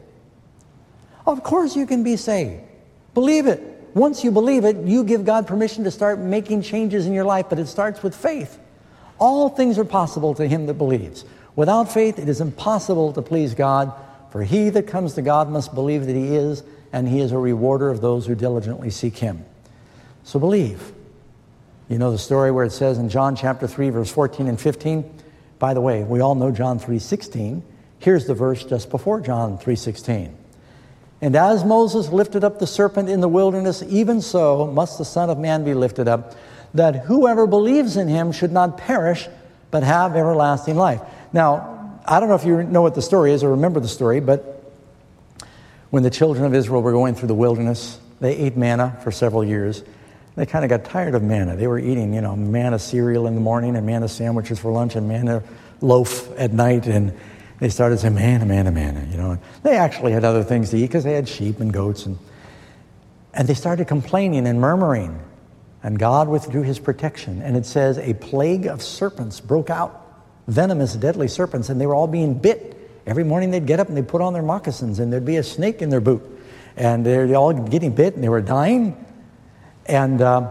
Of course you can be saved. Believe it. Once you believe it, you give God permission to start making changes in your life, but it starts with faith. All things are possible to him that believes. Without faith, it is impossible to please God, for he that comes to God must believe that he is, and he is a rewarder of those who diligently seek him. So believe. You know the story where it says in John chapter three, verse fourteen and fifteen. By the way, we all know John three sixteen. Here's the verse just before John three sixteen. And as Moses lifted up the serpent in the wilderness, even so must the Son of Man be lifted up, that whoever believes in him should not perish, but have everlasting life. Now, I don't know if you know what the story is or remember the story, but when the children of Israel were going through the wilderness, they ate manna for several years. They kind of got tired of manna. They were eating, you know, manna cereal in the morning and manna sandwiches for lunch and manna loaf at night, and they started saying, manna, manna, manna, you know. They actually had other things to eat because they had sheep and goats. And, and they started complaining and murmuring. And God withdrew his protection. And it says a plague of serpents broke out, venomous, deadly serpents, and they were all being bit. Every morning they'd get up and they'd put on their moccasins, and there'd be a snake in their boot. And they're all getting bit, and they were dying. And uh,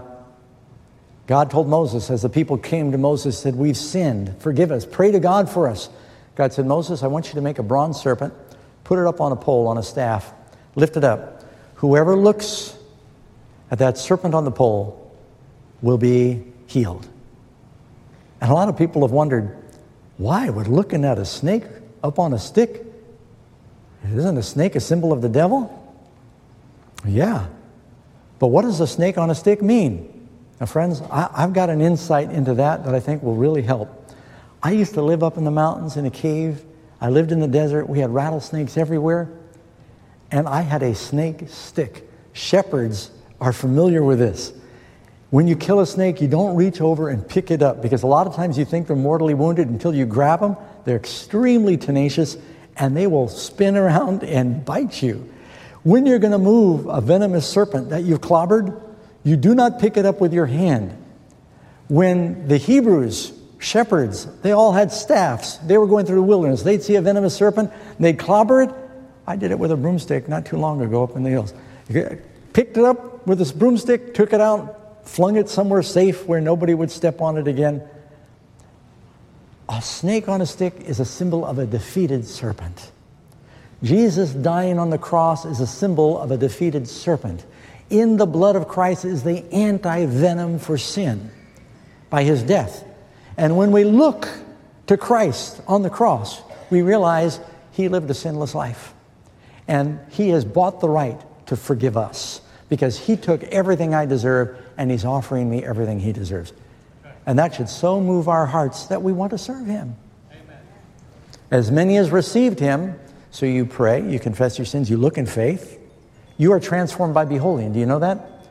God told Moses, as the people came to Moses, said, we've sinned. Forgive us. Pray to God for us. God said, Moses, I want you to make a bronze serpent, put it up on a pole, on a staff, lift it up. Whoever looks at that serpent on the pole will be healed. And a lot of people have wondered, why would looking at a snake up on a stick, isn't a snake a symbol of the devil? Yeah. But what does a snake on a stick mean? Now, friends, I, I've got an insight into that that I think will really help. I used to live up in the mountains in a cave. I lived in the desert. We had rattlesnakes everywhere. And I had a snake stick. Shepherds are familiar with this. When you kill a snake, you don't reach over and pick it up, because a lot of times you think they're mortally wounded until you grab them. They're extremely tenacious, and they will spin around and bite you. When you're going to move a venomous serpent that you've clobbered, you do not pick it up with your hand. When the Hebrews, shepherds, they all had staffs. They were going through the wilderness. They'd see a venomous serpent, they'd clobber it. I did it with a broomstick not too long ago up in the hills. Picked it up with this broomstick, took it out, flung it somewhere safe where nobody would step on it again. A snake on a stick is a symbol of a defeated serpent. Jesus dying on the cross is a symbol of a defeated serpent. In the blood of Christ is the anti-venom for sin by his death. And when we look to Christ on the cross, we realize he lived a sinless life. And he has bought the right to forgive us, because he took everything I deserve and he's offering me everything he deserves. And that should so move our hearts that we want to serve him. Amen. As many as received him, so you pray, you confess your sins, you look in faith, you are transformed by beholding. Do you know that?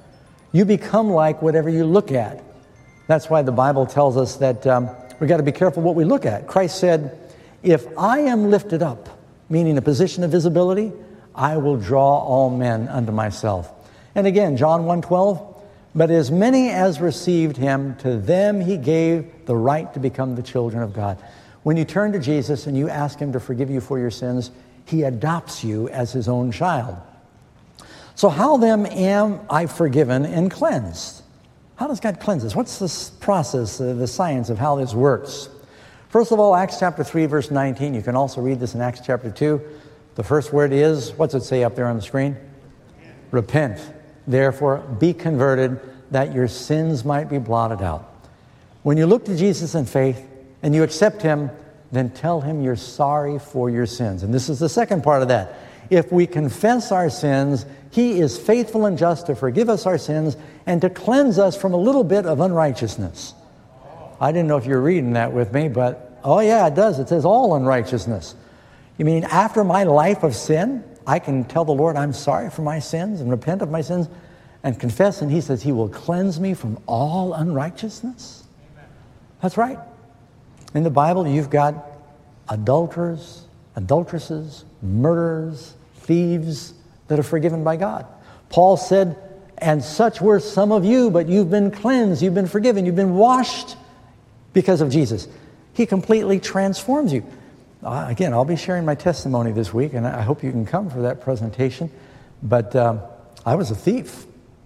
You become like whatever you look at. That's why the Bible tells us that um, we've got to be careful what we look at. Christ said, if I am lifted up, meaning a position of visibility, I will draw all men unto myself. And again, John one twelve, but as many as received him, to them he gave the right to become the children of God. When you turn to Jesus and you ask him to forgive you for your sins, he adopts you as his own child. So how then am I forgiven and cleansed? How does God cleanse us? What's this process, uh, the science of how this works? First of all, Acts chapter three, verse nineteen. You can also read this in Acts chapter two. The first word is, what's it say up there on the screen? Repent. Therefore, be converted, that your sins might be blotted out. When you look to Jesus in faith and you accept him, then tell him you're sorry for your sins. And this is the second part of that. If we confess our sins, he is faithful and just to forgive us our sins and to cleanse us from a little bit of unrighteousness. I didn't know if you're reading that with me, but oh yeah, it does. It says all unrighteousness. You mean after my life of sin, I can tell the Lord I'm sorry for my sins and repent of my sins and confess, and he says he will cleanse me from all unrighteousness? Amen. That's right. In the Bible, you've got adulterers, adulteresses, murderers, thieves that are forgiven by God. Paul said, and such were some of you, but you've been cleansed, you've been forgiven, you've been washed because of Jesus. He completely transforms you. Uh, again, I'll be sharing my testimony this week, and I hope you can come for that presentation. But um, I was a thief.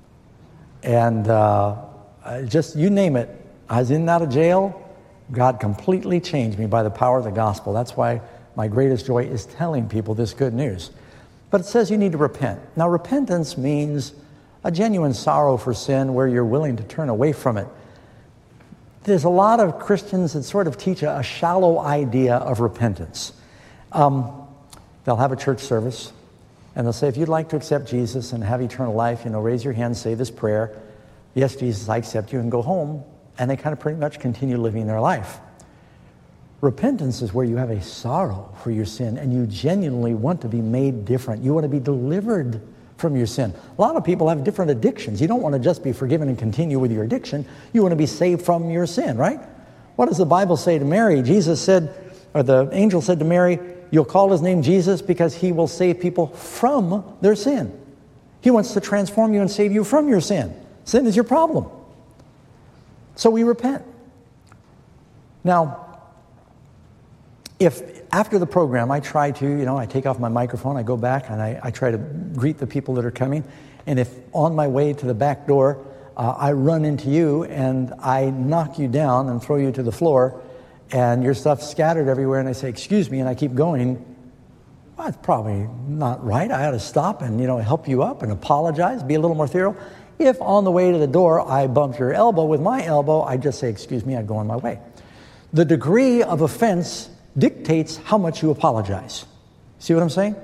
And uh, just, you name it, I was in and out of jail. God completely changed me by the power of the gospel. That's why my greatest joy is telling people this good news. But it says you need to repent. Now, repentance means a genuine sorrow for sin where you're willing to turn away from it. There's a lot of Christians that sort of teach a, a shallow idea of repentance. Um, they'll have a church service, and they'll say, if you'd like to accept Jesus and have eternal life, you know, raise your hand, say this prayer. Yes, Jesus, I accept you, and go home. And they kind of pretty much continue living their life. Repentance is where you have a sorrow for your sin, and you genuinely want to be made different. You want to be delivered from your sin. A lot of people have different addictions. You don't want to just be forgiven and continue with your addiction. You want to be saved from your sin, right? What does the Bible say to Mary? Jesus said, or the angel said to Mary, you'll call his name Jesus because he will save people from their sin. He wants to transform you and save you from your sin. Sin is your problem. So we repent. Now, if after the program I try to, you know, I take off my microphone, I go back and I, I try to greet the people that are coming, and if on my way to the back door uh, I run into you and I knock you down and throw you to the floor and your stuff's scattered everywhere and I say, excuse me, and I keep going, well, it's probably not right. I ought to stop and, you know, help you up and apologize, be a little more thorough. If on the way to the door I bump your elbow with my elbow, I just say, excuse me, I go on my way. The degree of offense dictates how much you apologize. See what I'm saying?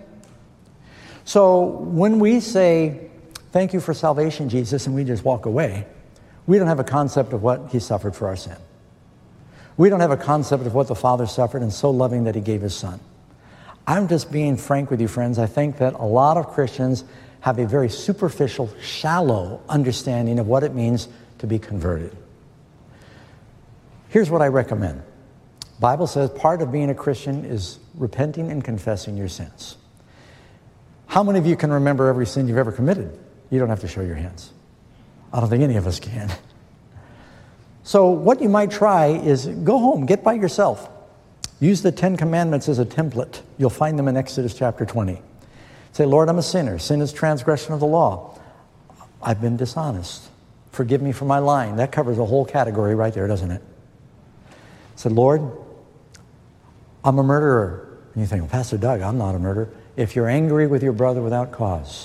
So when we say, thank you for salvation, Jesus, and we just walk away, we don't have a concept of what he suffered for our sin. We don't have a concept of what the Father suffered and so loving that he gave his Son. I'm just being frank with you, friends. I think that a lot of Christians have a very superficial, shallow understanding of what it means to be converted. Here's what I recommend. The Bible says part of being a Christian is repenting and confessing your sins. How many of you can remember every sin you've ever committed? You don't have to show your hands. I don't think any of us can. So what you might try is go home, get by yourself. Use the Ten Commandments as a template. You'll find them in Exodus chapter twenty. Say, Lord, I'm a sinner. Sin is transgression of the law. I've been dishonest. Forgive me for my lying. That covers a whole category right there, doesn't it? Say, Lord, I'm a murderer. And you think, well, Pastor Doug, I'm not a murderer. If you're angry with your brother without cause,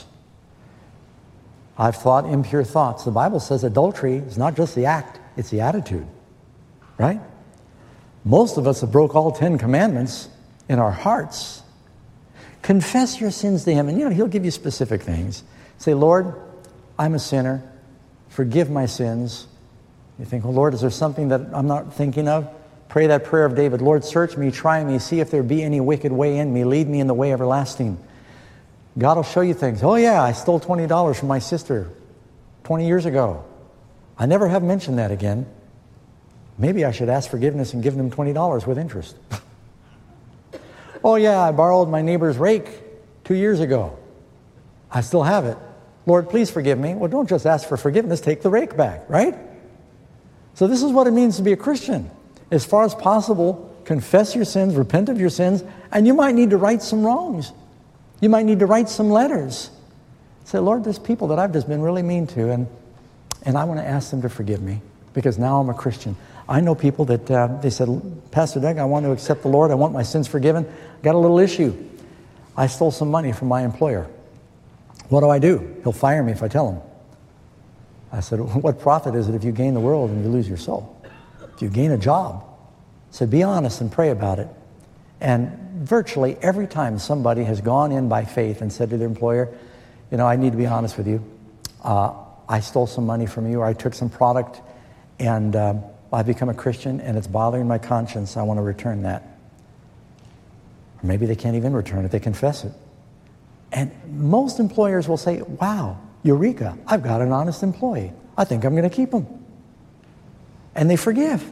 I've thought impure thoughts. The Bible says adultery is not just the act, it's the attitude, right? Most of us have broke all Ten Commandments in our hearts. Confess your sins to him, and you know, he'll give you specific things. Say, Lord, I'm a sinner. Forgive my sins. You think, well, Lord, is there something that I'm not thinking of? Pray that prayer of David. Lord, search me, try me, see if there be any wicked way in me. Lead me in the way everlasting. God will show you things. Oh, yeah, I stole twenty dollars from my sister. twenty years ago. I never have mentioned that again. Maybe I should ask forgiveness and give them twenty dollars with interest. Oh yeah, I borrowed my neighbor's rake two years ago. I still have it. Lord, please forgive me. Well, don't just ask for forgiveness, take the rake back, right? So this is what it means to be a Christian. As far as possible, confess your sins, repent of your sins, and you might need to right some wrongs. You might need to write some letters. Say, Lord, there's people that I've just been really mean to, and, and I want to ask them to forgive me because now I'm a Christian. I know people that uh, they said, Pastor Doug, I want to accept the Lord. I want my sins forgiven. Got a little issue. I stole some money from my employer. What do I do? He'll fire me if I tell him. I said, what profit is it if you gain the world and you lose your soul? If you gain a job? I said, be honest and pray about it. And virtually every time somebody has gone in by faith and said to their employer, you know, I need to be honest with you. Uh, I stole some money from you, or I took some product, and uh, I've become a Christian, and it's bothering my conscience. I want to return that. Or maybe they can't even return it. They confess it. And most employers will say, wow, eureka, I've got an honest employee. I think I'm going to keep him. And they forgive.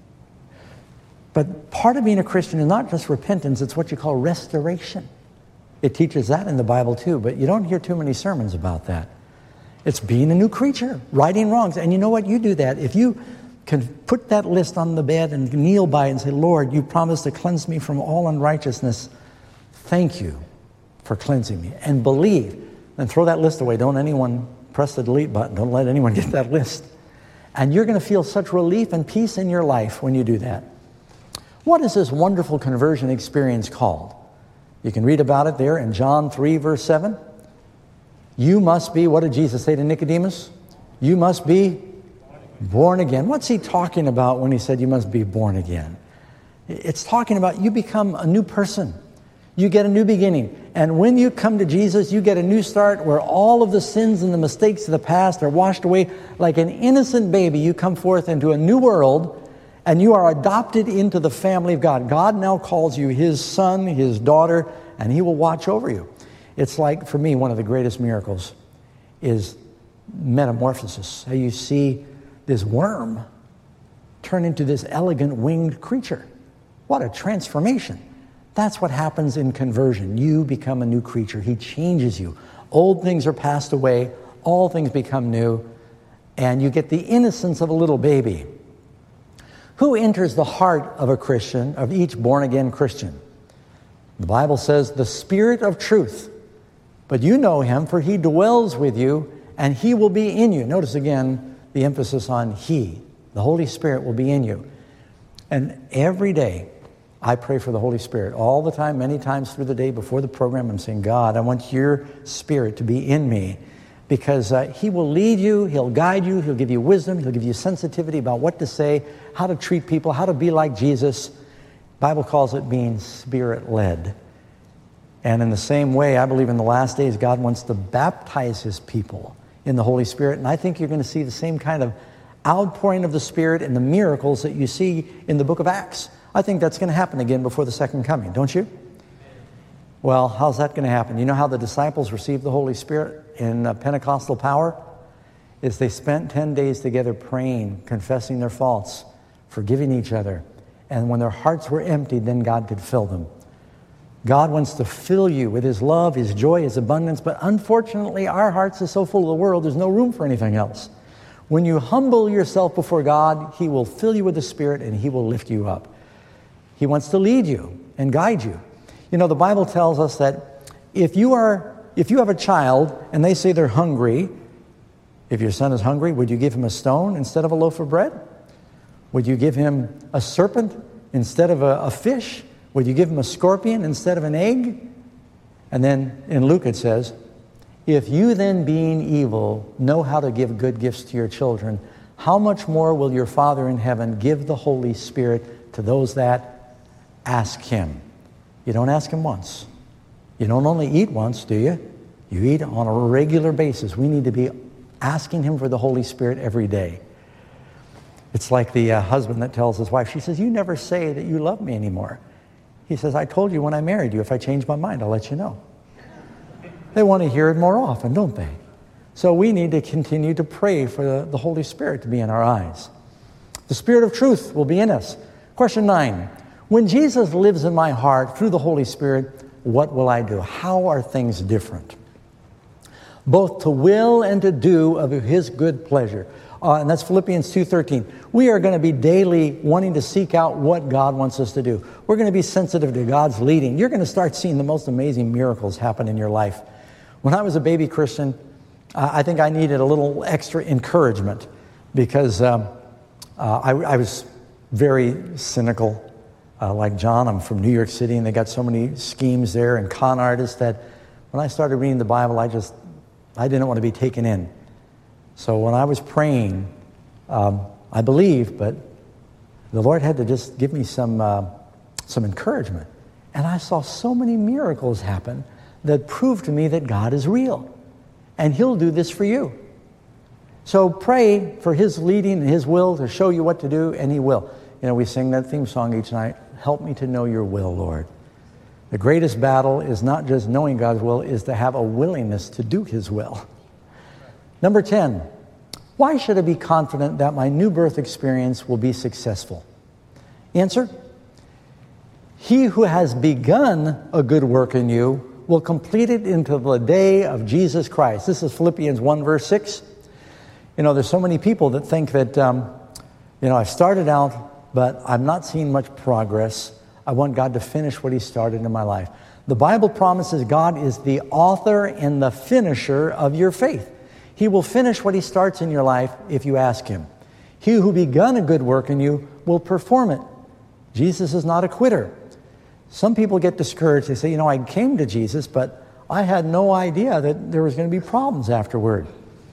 But part of being a Christian is not just repentance, it's what you call restoration. It teaches that in the Bible too, but you don't hear too many sermons about that. It's being a new creature, righting wrongs. And you know what? You do that. If you can put that list on the bed and kneel by it and say, Lord, you promised to cleanse me from all unrighteousness. Thank you for cleansing me. And believe. And throw that list away. Don't anyone press the delete button. Don't let anyone get that list. And you're going to feel such relief and peace in your life when you do that. What is this wonderful conversion experience called? You can read about it there in John three, verse seven. You must be, what did Jesus say to Nicodemus? You must be born again. What's he talking about when he said you must be born again? It's talking about you become a new person. You get a new beginning. And when you come to Jesus, you get a new start where all of the sins and the mistakes of the past are washed away. Like an innocent baby, you come forth into a new world, and you are adopted into the family of God. God now calls you his son, his daughter, and he will watch over you. It's like, for me, one of the greatest miracles is metamorphosis. How you see this worm turn into this elegant winged creature. What a transformation. That's what happens in conversion. You become a new creature. He changes you. Old things are passed away. All things become new. And you get the innocence of a little baby. Who enters the heart of a Christian, of each born-again Christian? The Bible says, the Spirit of truth. But you know him, for he dwells with you, and he will be in you. Notice again the emphasis on he. The Holy Spirit will be in you. And every day, I pray for the Holy Spirit. All the time, many times through the day before the program, I'm saying, God, I want your Spirit to be in me. Because uh, he will lead you, he'll guide you, he'll give you wisdom, he'll give you sensitivity about what to say, how to treat people, how to be like Jesus. The Bible calls it being Spirit-led. And in the same way, I believe in the last days, God wants to baptize his people in the Holy Spirit. And I think you're going to see the same kind of outpouring of the Spirit and the miracles that you see in the book of Acts. I think that's going to happen again before the second coming, don't you? Well, how's that going to happen? You know how the disciples received the Holy Spirit in uh, Pentecostal power? Is they spent ten days together praying, confessing their faults, forgiving each other. And when their hearts were emptied, then God could fill them. God wants to fill you with his love, his joy, his abundance. But unfortunately, our hearts are so full of the world, there's no room for anything else. When you humble yourself before God, he will fill you with the Spirit and he will lift you up. He wants to lead you and guide you. You know, the Bible tells us that if you are, if you have a child and they say they're hungry, if your son is hungry, would you give him a stone instead of a loaf of bread? Would you give him a serpent instead of a, a fish? Would you give him a scorpion instead of an egg? And then in Luke it says, if you then being evil know how to give good gifts to your children, how much more will your Father in heaven give the Holy Spirit to those that ask him? You don't ask him once. You don't only eat once, do you? You eat on a regular basis. We need to be asking him for the Holy Spirit every day. It's like the uh, husband that tells his wife, she says, you never say that you love me anymore. He says, I told you when I married you, if I change my mind, I'll let you know. They want to hear it more often, don't they? So we need to continue to pray for the, the Holy Spirit to be in our eyes. The Spirit of truth will be in us. Question nine, when Jesus lives in my heart through the Holy Spirit, what will I do? How are things different? Both to will and to do of His good pleasure. Uh, and that's Philippians two thirteen. We are going to be daily wanting to seek out what God wants us to do. We're going to be sensitive to God's leading. You're going to start seeing the most amazing miracles happen in your life. When I was a baby Christian, uh, I think I needed a little extra encouragement because um, uh, I, I was very cynical. Uh, like John, I'm from New York City, and they got so many schemes there and con artists that when I started reading the Bible, I just, I didn't want to be taken in. So when I was praying, um, I believed, but the Lord had to just give me some, uh, some encouragement. And I saw so many miracles happen that proved to me that God is real. And He'll do this for you. So pray for His leading and His will to show you what to do, and He will. You know, we sing that theme song each night. Help me to know your will, Lord. The greatest battle is not just knowing God's will, is to have a willingness to do His will. Number ten, why should I be confident that my new birth experience will be successful? Answer, He who has begun a good work in you will complete it until the day of Jesus Christ. This is Philippians one, verse six. You know, there's so many people that think that, um, you know, I've started out, but I'm not seeing much progress. I want God to finish what He started in my life. The Bible promises God is the author and the finisher of your faith. He will finish what He starts in your life if you ask Him. He who begun a good work in you will perform it. Jesus is not a quitter. Some people get discouraged. They say, you know, I came to Jesus, but I had no idea that there was going to be problems afterward.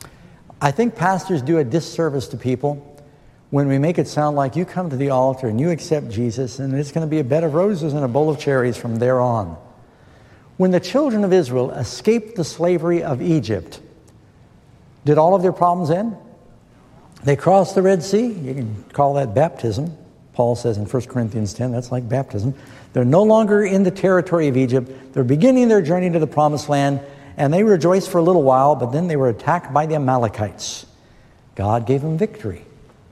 I think pastors do a disservice to people when we make it sound like you come to the altar and you accept Jesus and it's going to be a bed of roses and a bowl of cherries from there on. When the children of Israel escaped the slavery of Egypt, did all of their problems end? They crossed the Red Sea. You can call that baptism. Paul says in First Corinthians ten, that's like baptism. They're no longer in the territory of Egypt. They're beginning their journey to the Promised Land, and they rejoiced for a little while, but then they were attacked by the Amalekites. God gave them victory.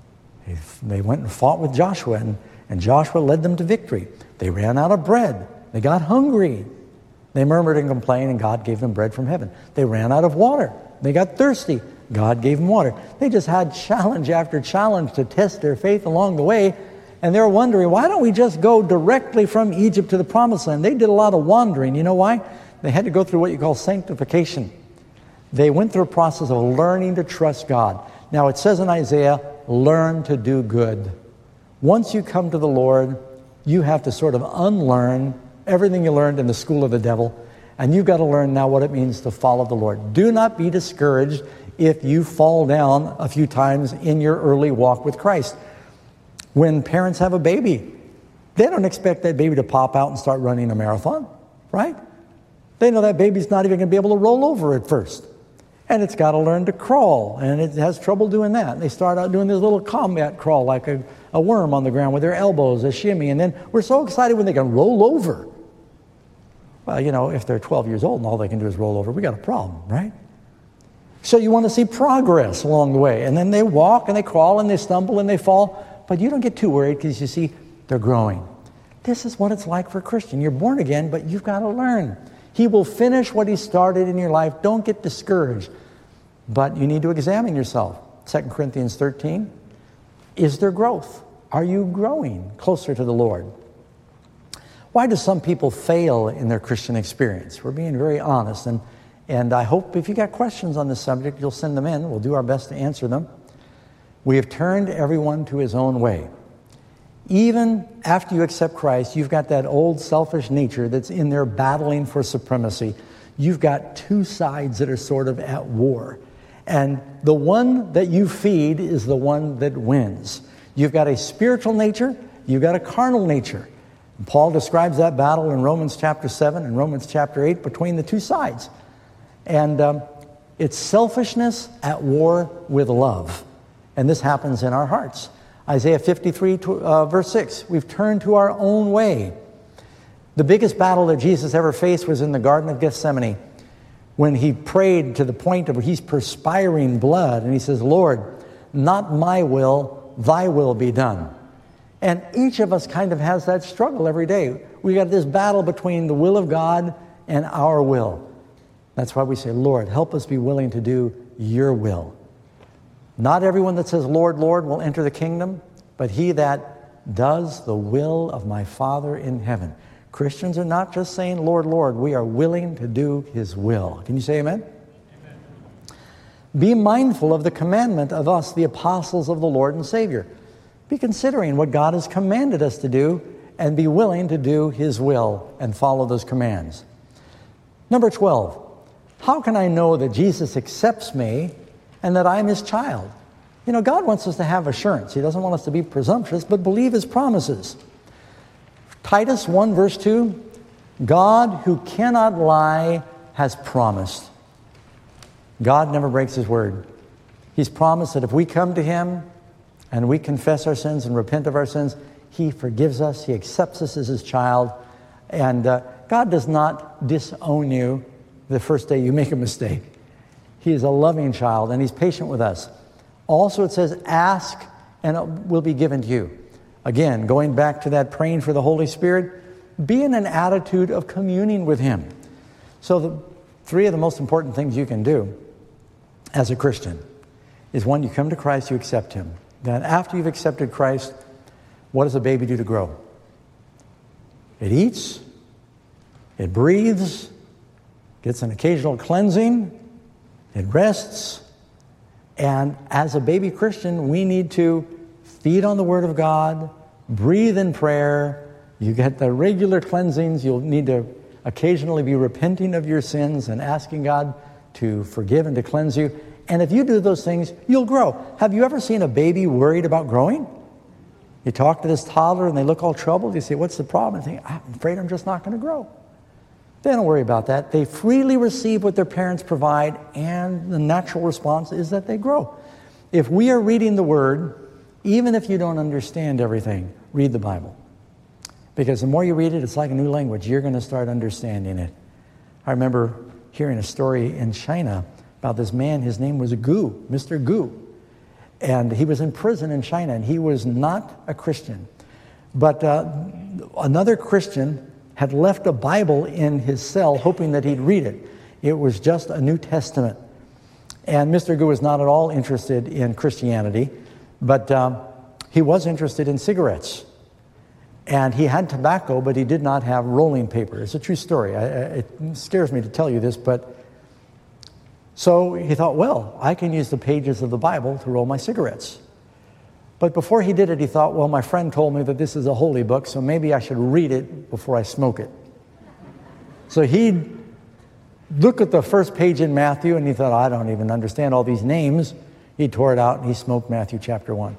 They went and fought with Joshua, and, and Joshua led them to victory. They ran out of bread. They got hungry. They murmured and complained, and God gave them bread from heaven. They ran out of water. They got thirsty. God gave them water. They just had challenge after challenge to test their faith along the way, and they were wondering, why don't we just go directly from Egypt to the Promised Land? They did a lot of wandering. You know why? They had to go through what you call sanctification. They went through a process of learning to trust God. Now, it says in Isaiah, learn to do good. Once you come to the Lord, you have to sort of unlearn everything you learned in the school of the devil, and you've got to learn now what it means to follow the Lord. Do not be discouraged if you fall down a few times in your early walk with Christ. When parents have a baby, they don't expect that baby to pop out and start running a marathon, right? They know that baby's not even going to be able to roll over at first. And it's got to learn to crawl, and it has trouble doing that. They start out doing this little combat crawl like a, a worm on the ground with their elbows, a shimmy, and then we're so excited when they can roll over. Well, you know, if they're twelve years old and all they can do is roll over, we got a problem, right? So you want to see progress along the way. And then they walk and they crawl and they stumble and they fall, but you don't get too worried because you see they're growing. This is what it's like for a Christian. You're born again, but you've got to learn. He will finish what He started in your life. Don't get discouraged. But you need to examine yourself. Second Corinthians thirteen. Is there growth? Are you growing closer to the Lord? Why do some people fail in their Christian experience? We're being very honest. And, and I hope if you got questions on this subject, you'll send them in. We'll do our best to answer them. We have turned everyone to his own way. Even after you accept Christ, you've got that old selfish nature that's in there battling for supremacy. You've got two sides that are sort of at war. And the one that you feed is the one that wins. You've got a spiritual nature, you've got a carnal nature. And Paul describes that battle in Romans chapter seven and Romans chapter eight between the two sides. And um, it's selfishness at war with love. And this happens in our hearts. Isaiah fifty-three, uh, verse six, we've turned to our own way. The biggest battle that Jesus ever faced was in the Garden of Gethsemane, when he prayed to the point of where he's perspiring blood, and he says, Lord, not my will, thy will be done. And each of us kind of has that struggle every day. We got this battle between the will of God and our will. That's why we say, Lord, help us be willing to do your will. Not everyone that says, Lord, Lord, will enter the kingdom, but he that does the will of my Father in heaven. Christians are not just saying, Lord, Lord. We are willing to do his will. Can you say amen? Amen. Be mindful of the commandment of us, the apostles of the Lord and Savior. Be considering what God has commanded us to do and be willing to do his will and follow those commands. Number twelve, how can I know that Jesus accepts me and that I'm his child? You know, God wants us to have assurance. He doesn't want us to be presumptuous, but believe his promises. Titus one verse two, God who cannot lie has promised. God never breaks his word. He's promised that if we come to him and we confess our sins and repent of our sins, he forgives us, he accepts us as his child, and uh, God does not disown you the first day you make a mistake. He is a loving child, and he's patient with us. Also, it says, ask, and it will be given to you. Again, going back to that praying for the Holy Spirit, be in an attitude of communing with him. So the three of the most important things you can do as a Christian is, one, you come to Christ, you accept him. Then after you've accepted Christ, what does a baby do to grow? It eats, it breathes, gets an occasional cleansing, it rests, and as a baby Christian, we need to feed on the Word of God, breathe in prayer, you get the regular cleansings, you'll need to occasionally be repenting of your sins and asking God to forgive and to cleanse you. And if you do those things, you'll grow. Have you ever seen a baby worried about growing? You talk to this toddler and they look all troubled. You say, what's the problem? They think, I'm afraid I'm just not going to grow. They don't worry about that. They freely receive what their parents provide, and the natural response is that they grow. If we are reading the Word, even if you don't understand everything, read the Bible. Because the more you read it, it's like a new language. You're going to start understanding it. I remember hearing a story in China about this man. His name was Gu, Mister Gu. And he was in prison in China, and he was not a Christian. But uh, another Christian had left a Bible in his cell, hoping that he'd read it. It was just a New Testament. And Mister Gu was not at all interested in Christianity, but um, he was interested in cigarettes. And he had tobacco, but he did not have rolling paper. It's a true story. I, I, it scares me to tell you this, but so he thought, well, I can use the pages of the Bible to roll my cigarettes. But before he did it, he thought, well, my friend told me that this is a holy book, so maybe I should read it before I smoke it. So he'd look at the first page in Matthew, and he thought, I don't even understand all these names. He tore it out, and he smoked Matthew chapter one.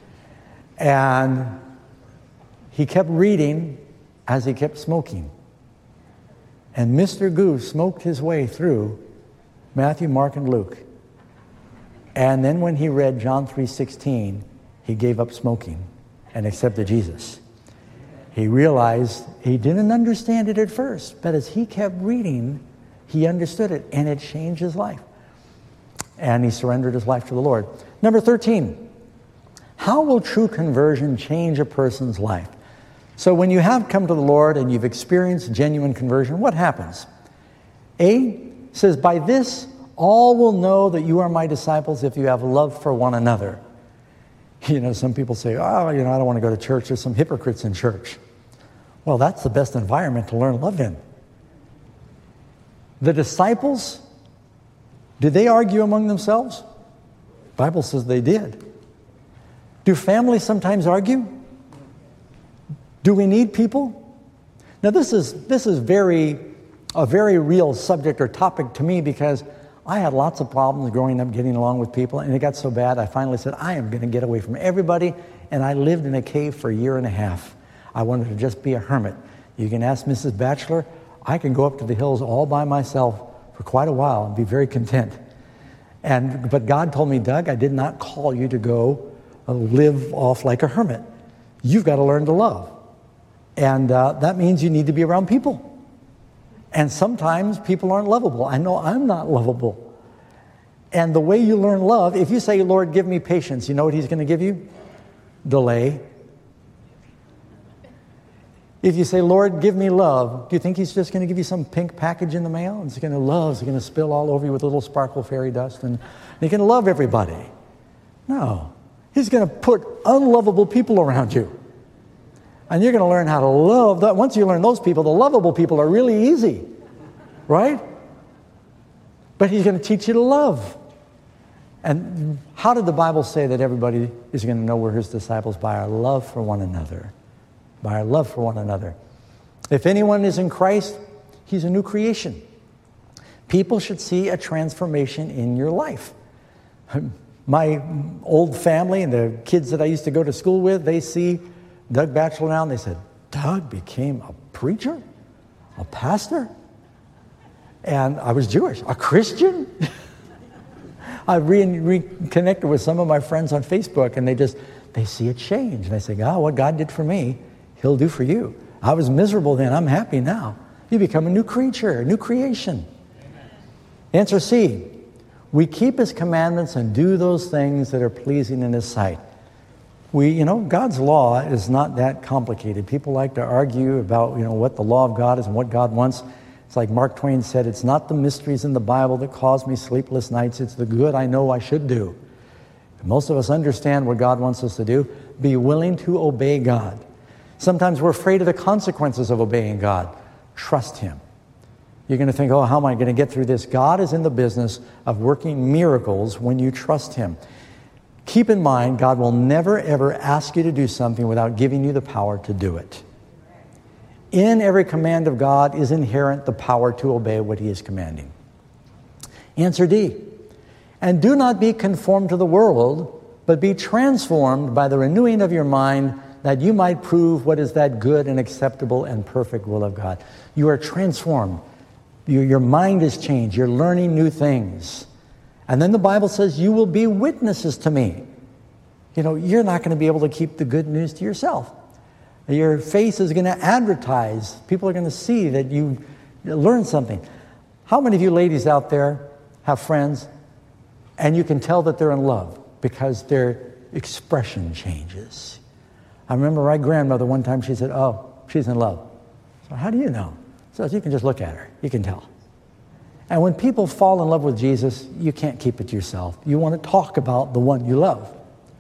And he kept reading as he kept smoking. And Mister Gu smoked his way through Matthew, Mark, and Luke. And then when he read John three sixteen, he gave up smoking and accepted Jesus. He realized he didn't understand it at first, but as he kept reading, he understood it, and it changed his life. And he surrendered his life to the Lord. Number thirteen, how will true conversion change a person's life? So when you have come to the Lord and you've experienced genuine conversion, what happens? A says, by this all will know that you are my disciples if you have love for one another. You know, some people say, oh, you know, I don't want to go to church. There's some hypocrites in church. Well, that's the best environment to learn love in. The disciples, did they argue among themselves? The Bible says they did. Do families sometimes argue? Do we need people? Now, this is this is very a very real subject or topic to me, because I had lots of problems growing up getting along with people, and it got so bad I finally said, I am going to get away from everybody, and I lived in a cave for a year and a half. I wanted to just be a hermit. You can ask Missus Batchelor, I can go up to the hills all by myself for quite a while and be very content. And but God told me, Doug, I did not call you to go uh, live off like a hermit. You've got to learn to love. And uh, that means you need to be around people. And sometimes people aren't lovable. I know I'm not lovable. And the way you learn love, if you say, Lord, give me patience, you know what he's going to give you? Delay. If you say, Lord, give me love, do you think he's just going to give you some pink package in the mail? It's going to love, it's going to spill all over you with a little sparkle fairy dust, and you're going to love everybody. No. He's going to put unlovable people around you. And you're going to learn how to love. That. Once you learn those people, the lovable people are really easy. Right? But he's going to teach you to love. And how did the Bible say that everybody is going to know we're his disciples? By our love for one another. By our love for one another. If anyone is in Christ, he's a new creation. People should see a transformation in your life. My old family and the kids that I used to go to school with, they see Doug Batchelor now, and they said, Doug became a preacher? A pastor? And I was Jewish. A Christian? I re- reconnected with some of my friends on Facebook, and they just, they see a change. And they say, oh, what God did for me, he'll do for you. I was miserable then. I'm happy now. You become a new creature, a new creation. Amen. Answer C. We keep his commandments and do those things that are pleasing in his sight. We, you know, God's law is not that complicated. People like to argue about, you know, what the law of God is and what God wants. It's like Mark Twain said, it's not the mysteries in the Bible that cause me sleepless nights. It's the good I know I should do. And most of us understand what God wants us to do. Be willing to obey God. Sometimes we're afraid of the consequences of obeying God. Trust him. You're going to think, oh, how am I going to get through this? God is in the business of working miracles when you trust him. Keep in mind, God will never, ever ask you to do something without giving you the power to do it. In every command of God is inherent the power to obey what he is commanding. Answer D. And do not be conformed to the world, but be transformed by the renewing of your mind, that you might prove what is that good and acceptable and perfect will of God. You are transformed. You, your mind is changed. You're learning new things. And then the Bible says, you will be witnesses to me. You know, you're not going to be able to keep the good news to yourself. Your face is going to advertise. People are going to see that you learned something. How many of you ladies out there have friends and you can tell that they're in love because their expression changes? I remember my grandmother one time, she said, oh, she's in love. So how do you know? So you can just look at her. You can tell. And when people fall in love with Jesus, you can't keep it to yourself. You want to talk about the one you love.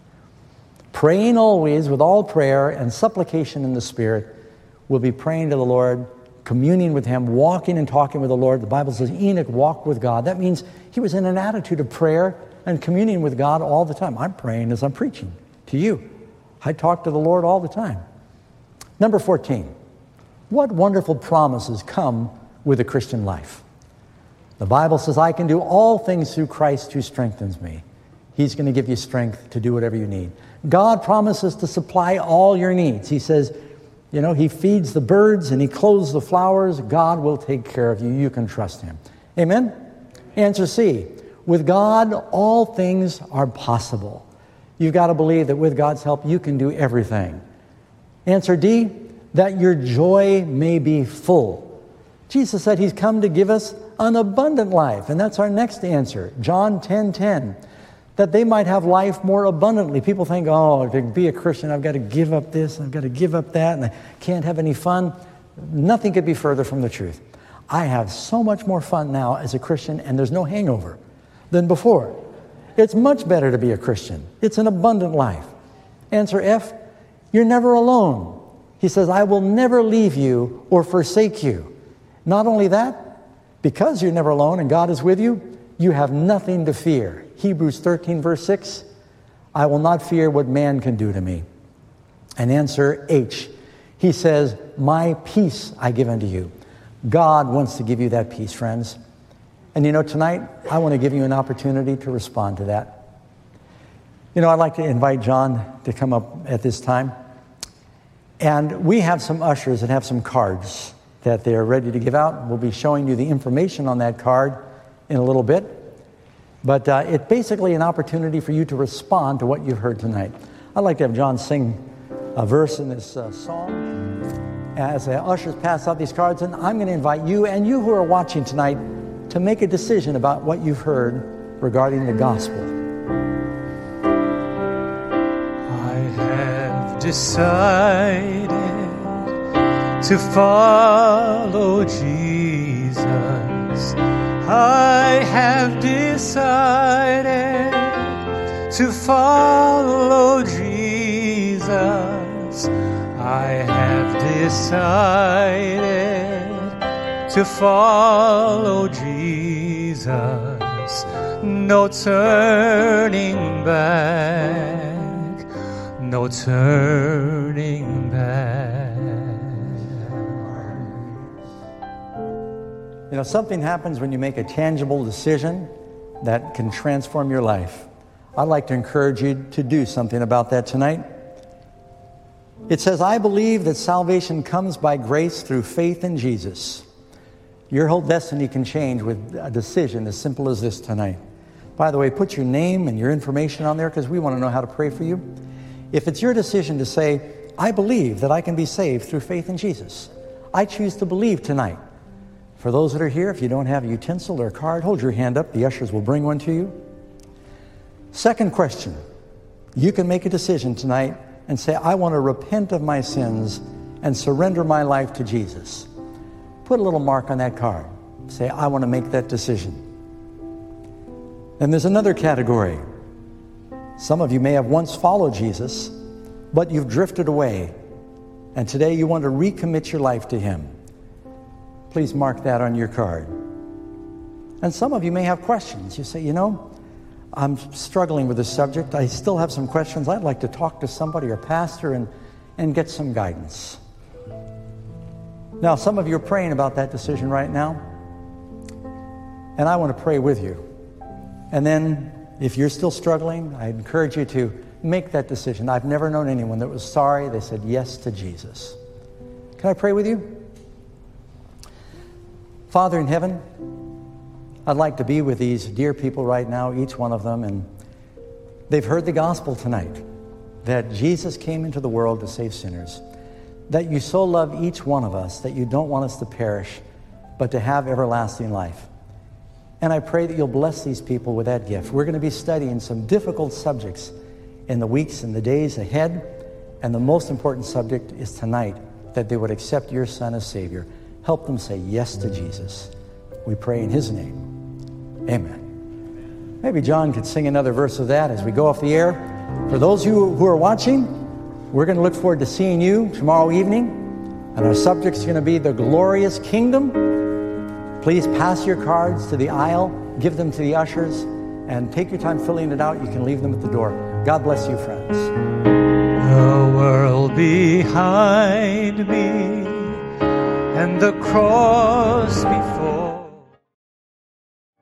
Praying always with all prayer and supplication in the Spirit. We'll be praying to the Lord, communing with him, walking and talking with the Lord. The Bible says Enoch walked with God. That means he was in an attitude of prayer and communing with God all the time. I'm praying as I'm preaching to you. I talk to the Lord all the time. Number fourteen. What wonderful promises come with a Christian life? The Bible says, I can do all things through Christ who strengthens me. He's going to give you strength to do whatever you need. God promises to supply all your needs. He says, you know, he feeds the birds and he clothes the flowers. God will take care of you. You can trust him. Amen? Answer C. With God, all things are possible. You've got to believe that with God's help, you can do everything. Answer D. That your joy may be full. Jesus said he's come to give us an abundant life. And that's our next answer. John ten ten. That they might have life more abundantly. People think, oh, to be a Christian, I've got to give up this, I've got to give up that, and I can't have any fun. Nothing could be further from the truth. I have so much more fun now as a Christian, and there's no hangover than before. It's much better to be a Christian. It's an abundant life. Answer F, you're never alone. He says, I will never leave you or forsake you. Not only that, because you're never alone and God is with you, you have nothing to fear. Hebrews thirteen, verse six, I will not fear what man can do to me. And answer H, he says, my peace I give unto you. God wants to give you that peace, friends. And you know, tonight, I want to give you an opportunity to respond to that. You know, I'd like to invite John to come up at this time. And we have some ushers that have some cards that they're ready to give out. We'll be showing you the information on that card in a little bit. But uh, it's basically an opportunity for you to respond to what you've heard tonight. I'd like to have John sing a verse in this uh, song. as the ushers pass out these cards, and I'm going to invite you and you who are watching tonight to make a decision about what you've heard regarding the gospel. I have decided to follow Jesus. I have decided to follow Jesus. I have decided to follow Jesus. No turning back, no turning back. You know, something happens when you make a tangible decision that can transform your life. I'd like to encourage you to do something about that tonight. It says, I believe that salvation comes by grace through faith in Jesus. Your whole destiny can change with a decision as simple as this tonight. By the way, put your name and your information on there because we want to know how to pray for you. If it's your decision to say, I believe that I can be saved through faith in Jesus, I choose to believe tonight. For those that are here, if you don't have a utensil or a card, hold your hand up. The ushers will bring one to you. Second question, you can make a decision tonight and say, I want to repent of my sins and surrender my life to Jesus. Put a little mark on that card. Say, I want to make that decision. Then there's another category. Some of you may have once followed Jesus, but you've drifted away, and today you want to recommit your life to Him. Please mark that on your card. And some of you may have questions. You say, you know, I'm struggling with this subject. I still have some questions. I'd like to talk to somebody or pastor and, and get some guidance. Now, some of you are praying about that decision right now, and I want to pray with you. And then, if you're still struggling, I encourage you to make that decision. I've never known anyone that was sorry. They said yes to Jesus. Can I pray with you? Father in heaven, I'd like to be with these dear people right now, each one of them, and they've heard the gospel tonight, that Jesus came into the world to save sinners, that you so love each one of us that you don't want us to perish, but to have everlasting life. And I pray that you'll bless these people with that gift. We're going to be studying some difficult subjects in the weeks and the days ahead, and the most important subject is tonight, that they would accept your Son as Savior. Help them say yes to Jesus. We pray in His name. Amen. Maybe John could sing another verse of that as we go off the air. For those of you who are watching, we're going to look forward to seeing you tomorrow evening. And our subject's going to be the glorious kingdom. Please pass your cards to the aisle, give them to the ushers, and take your time filling it out. You can leave them at the door. God bless you, friends. The world behind me and the cross before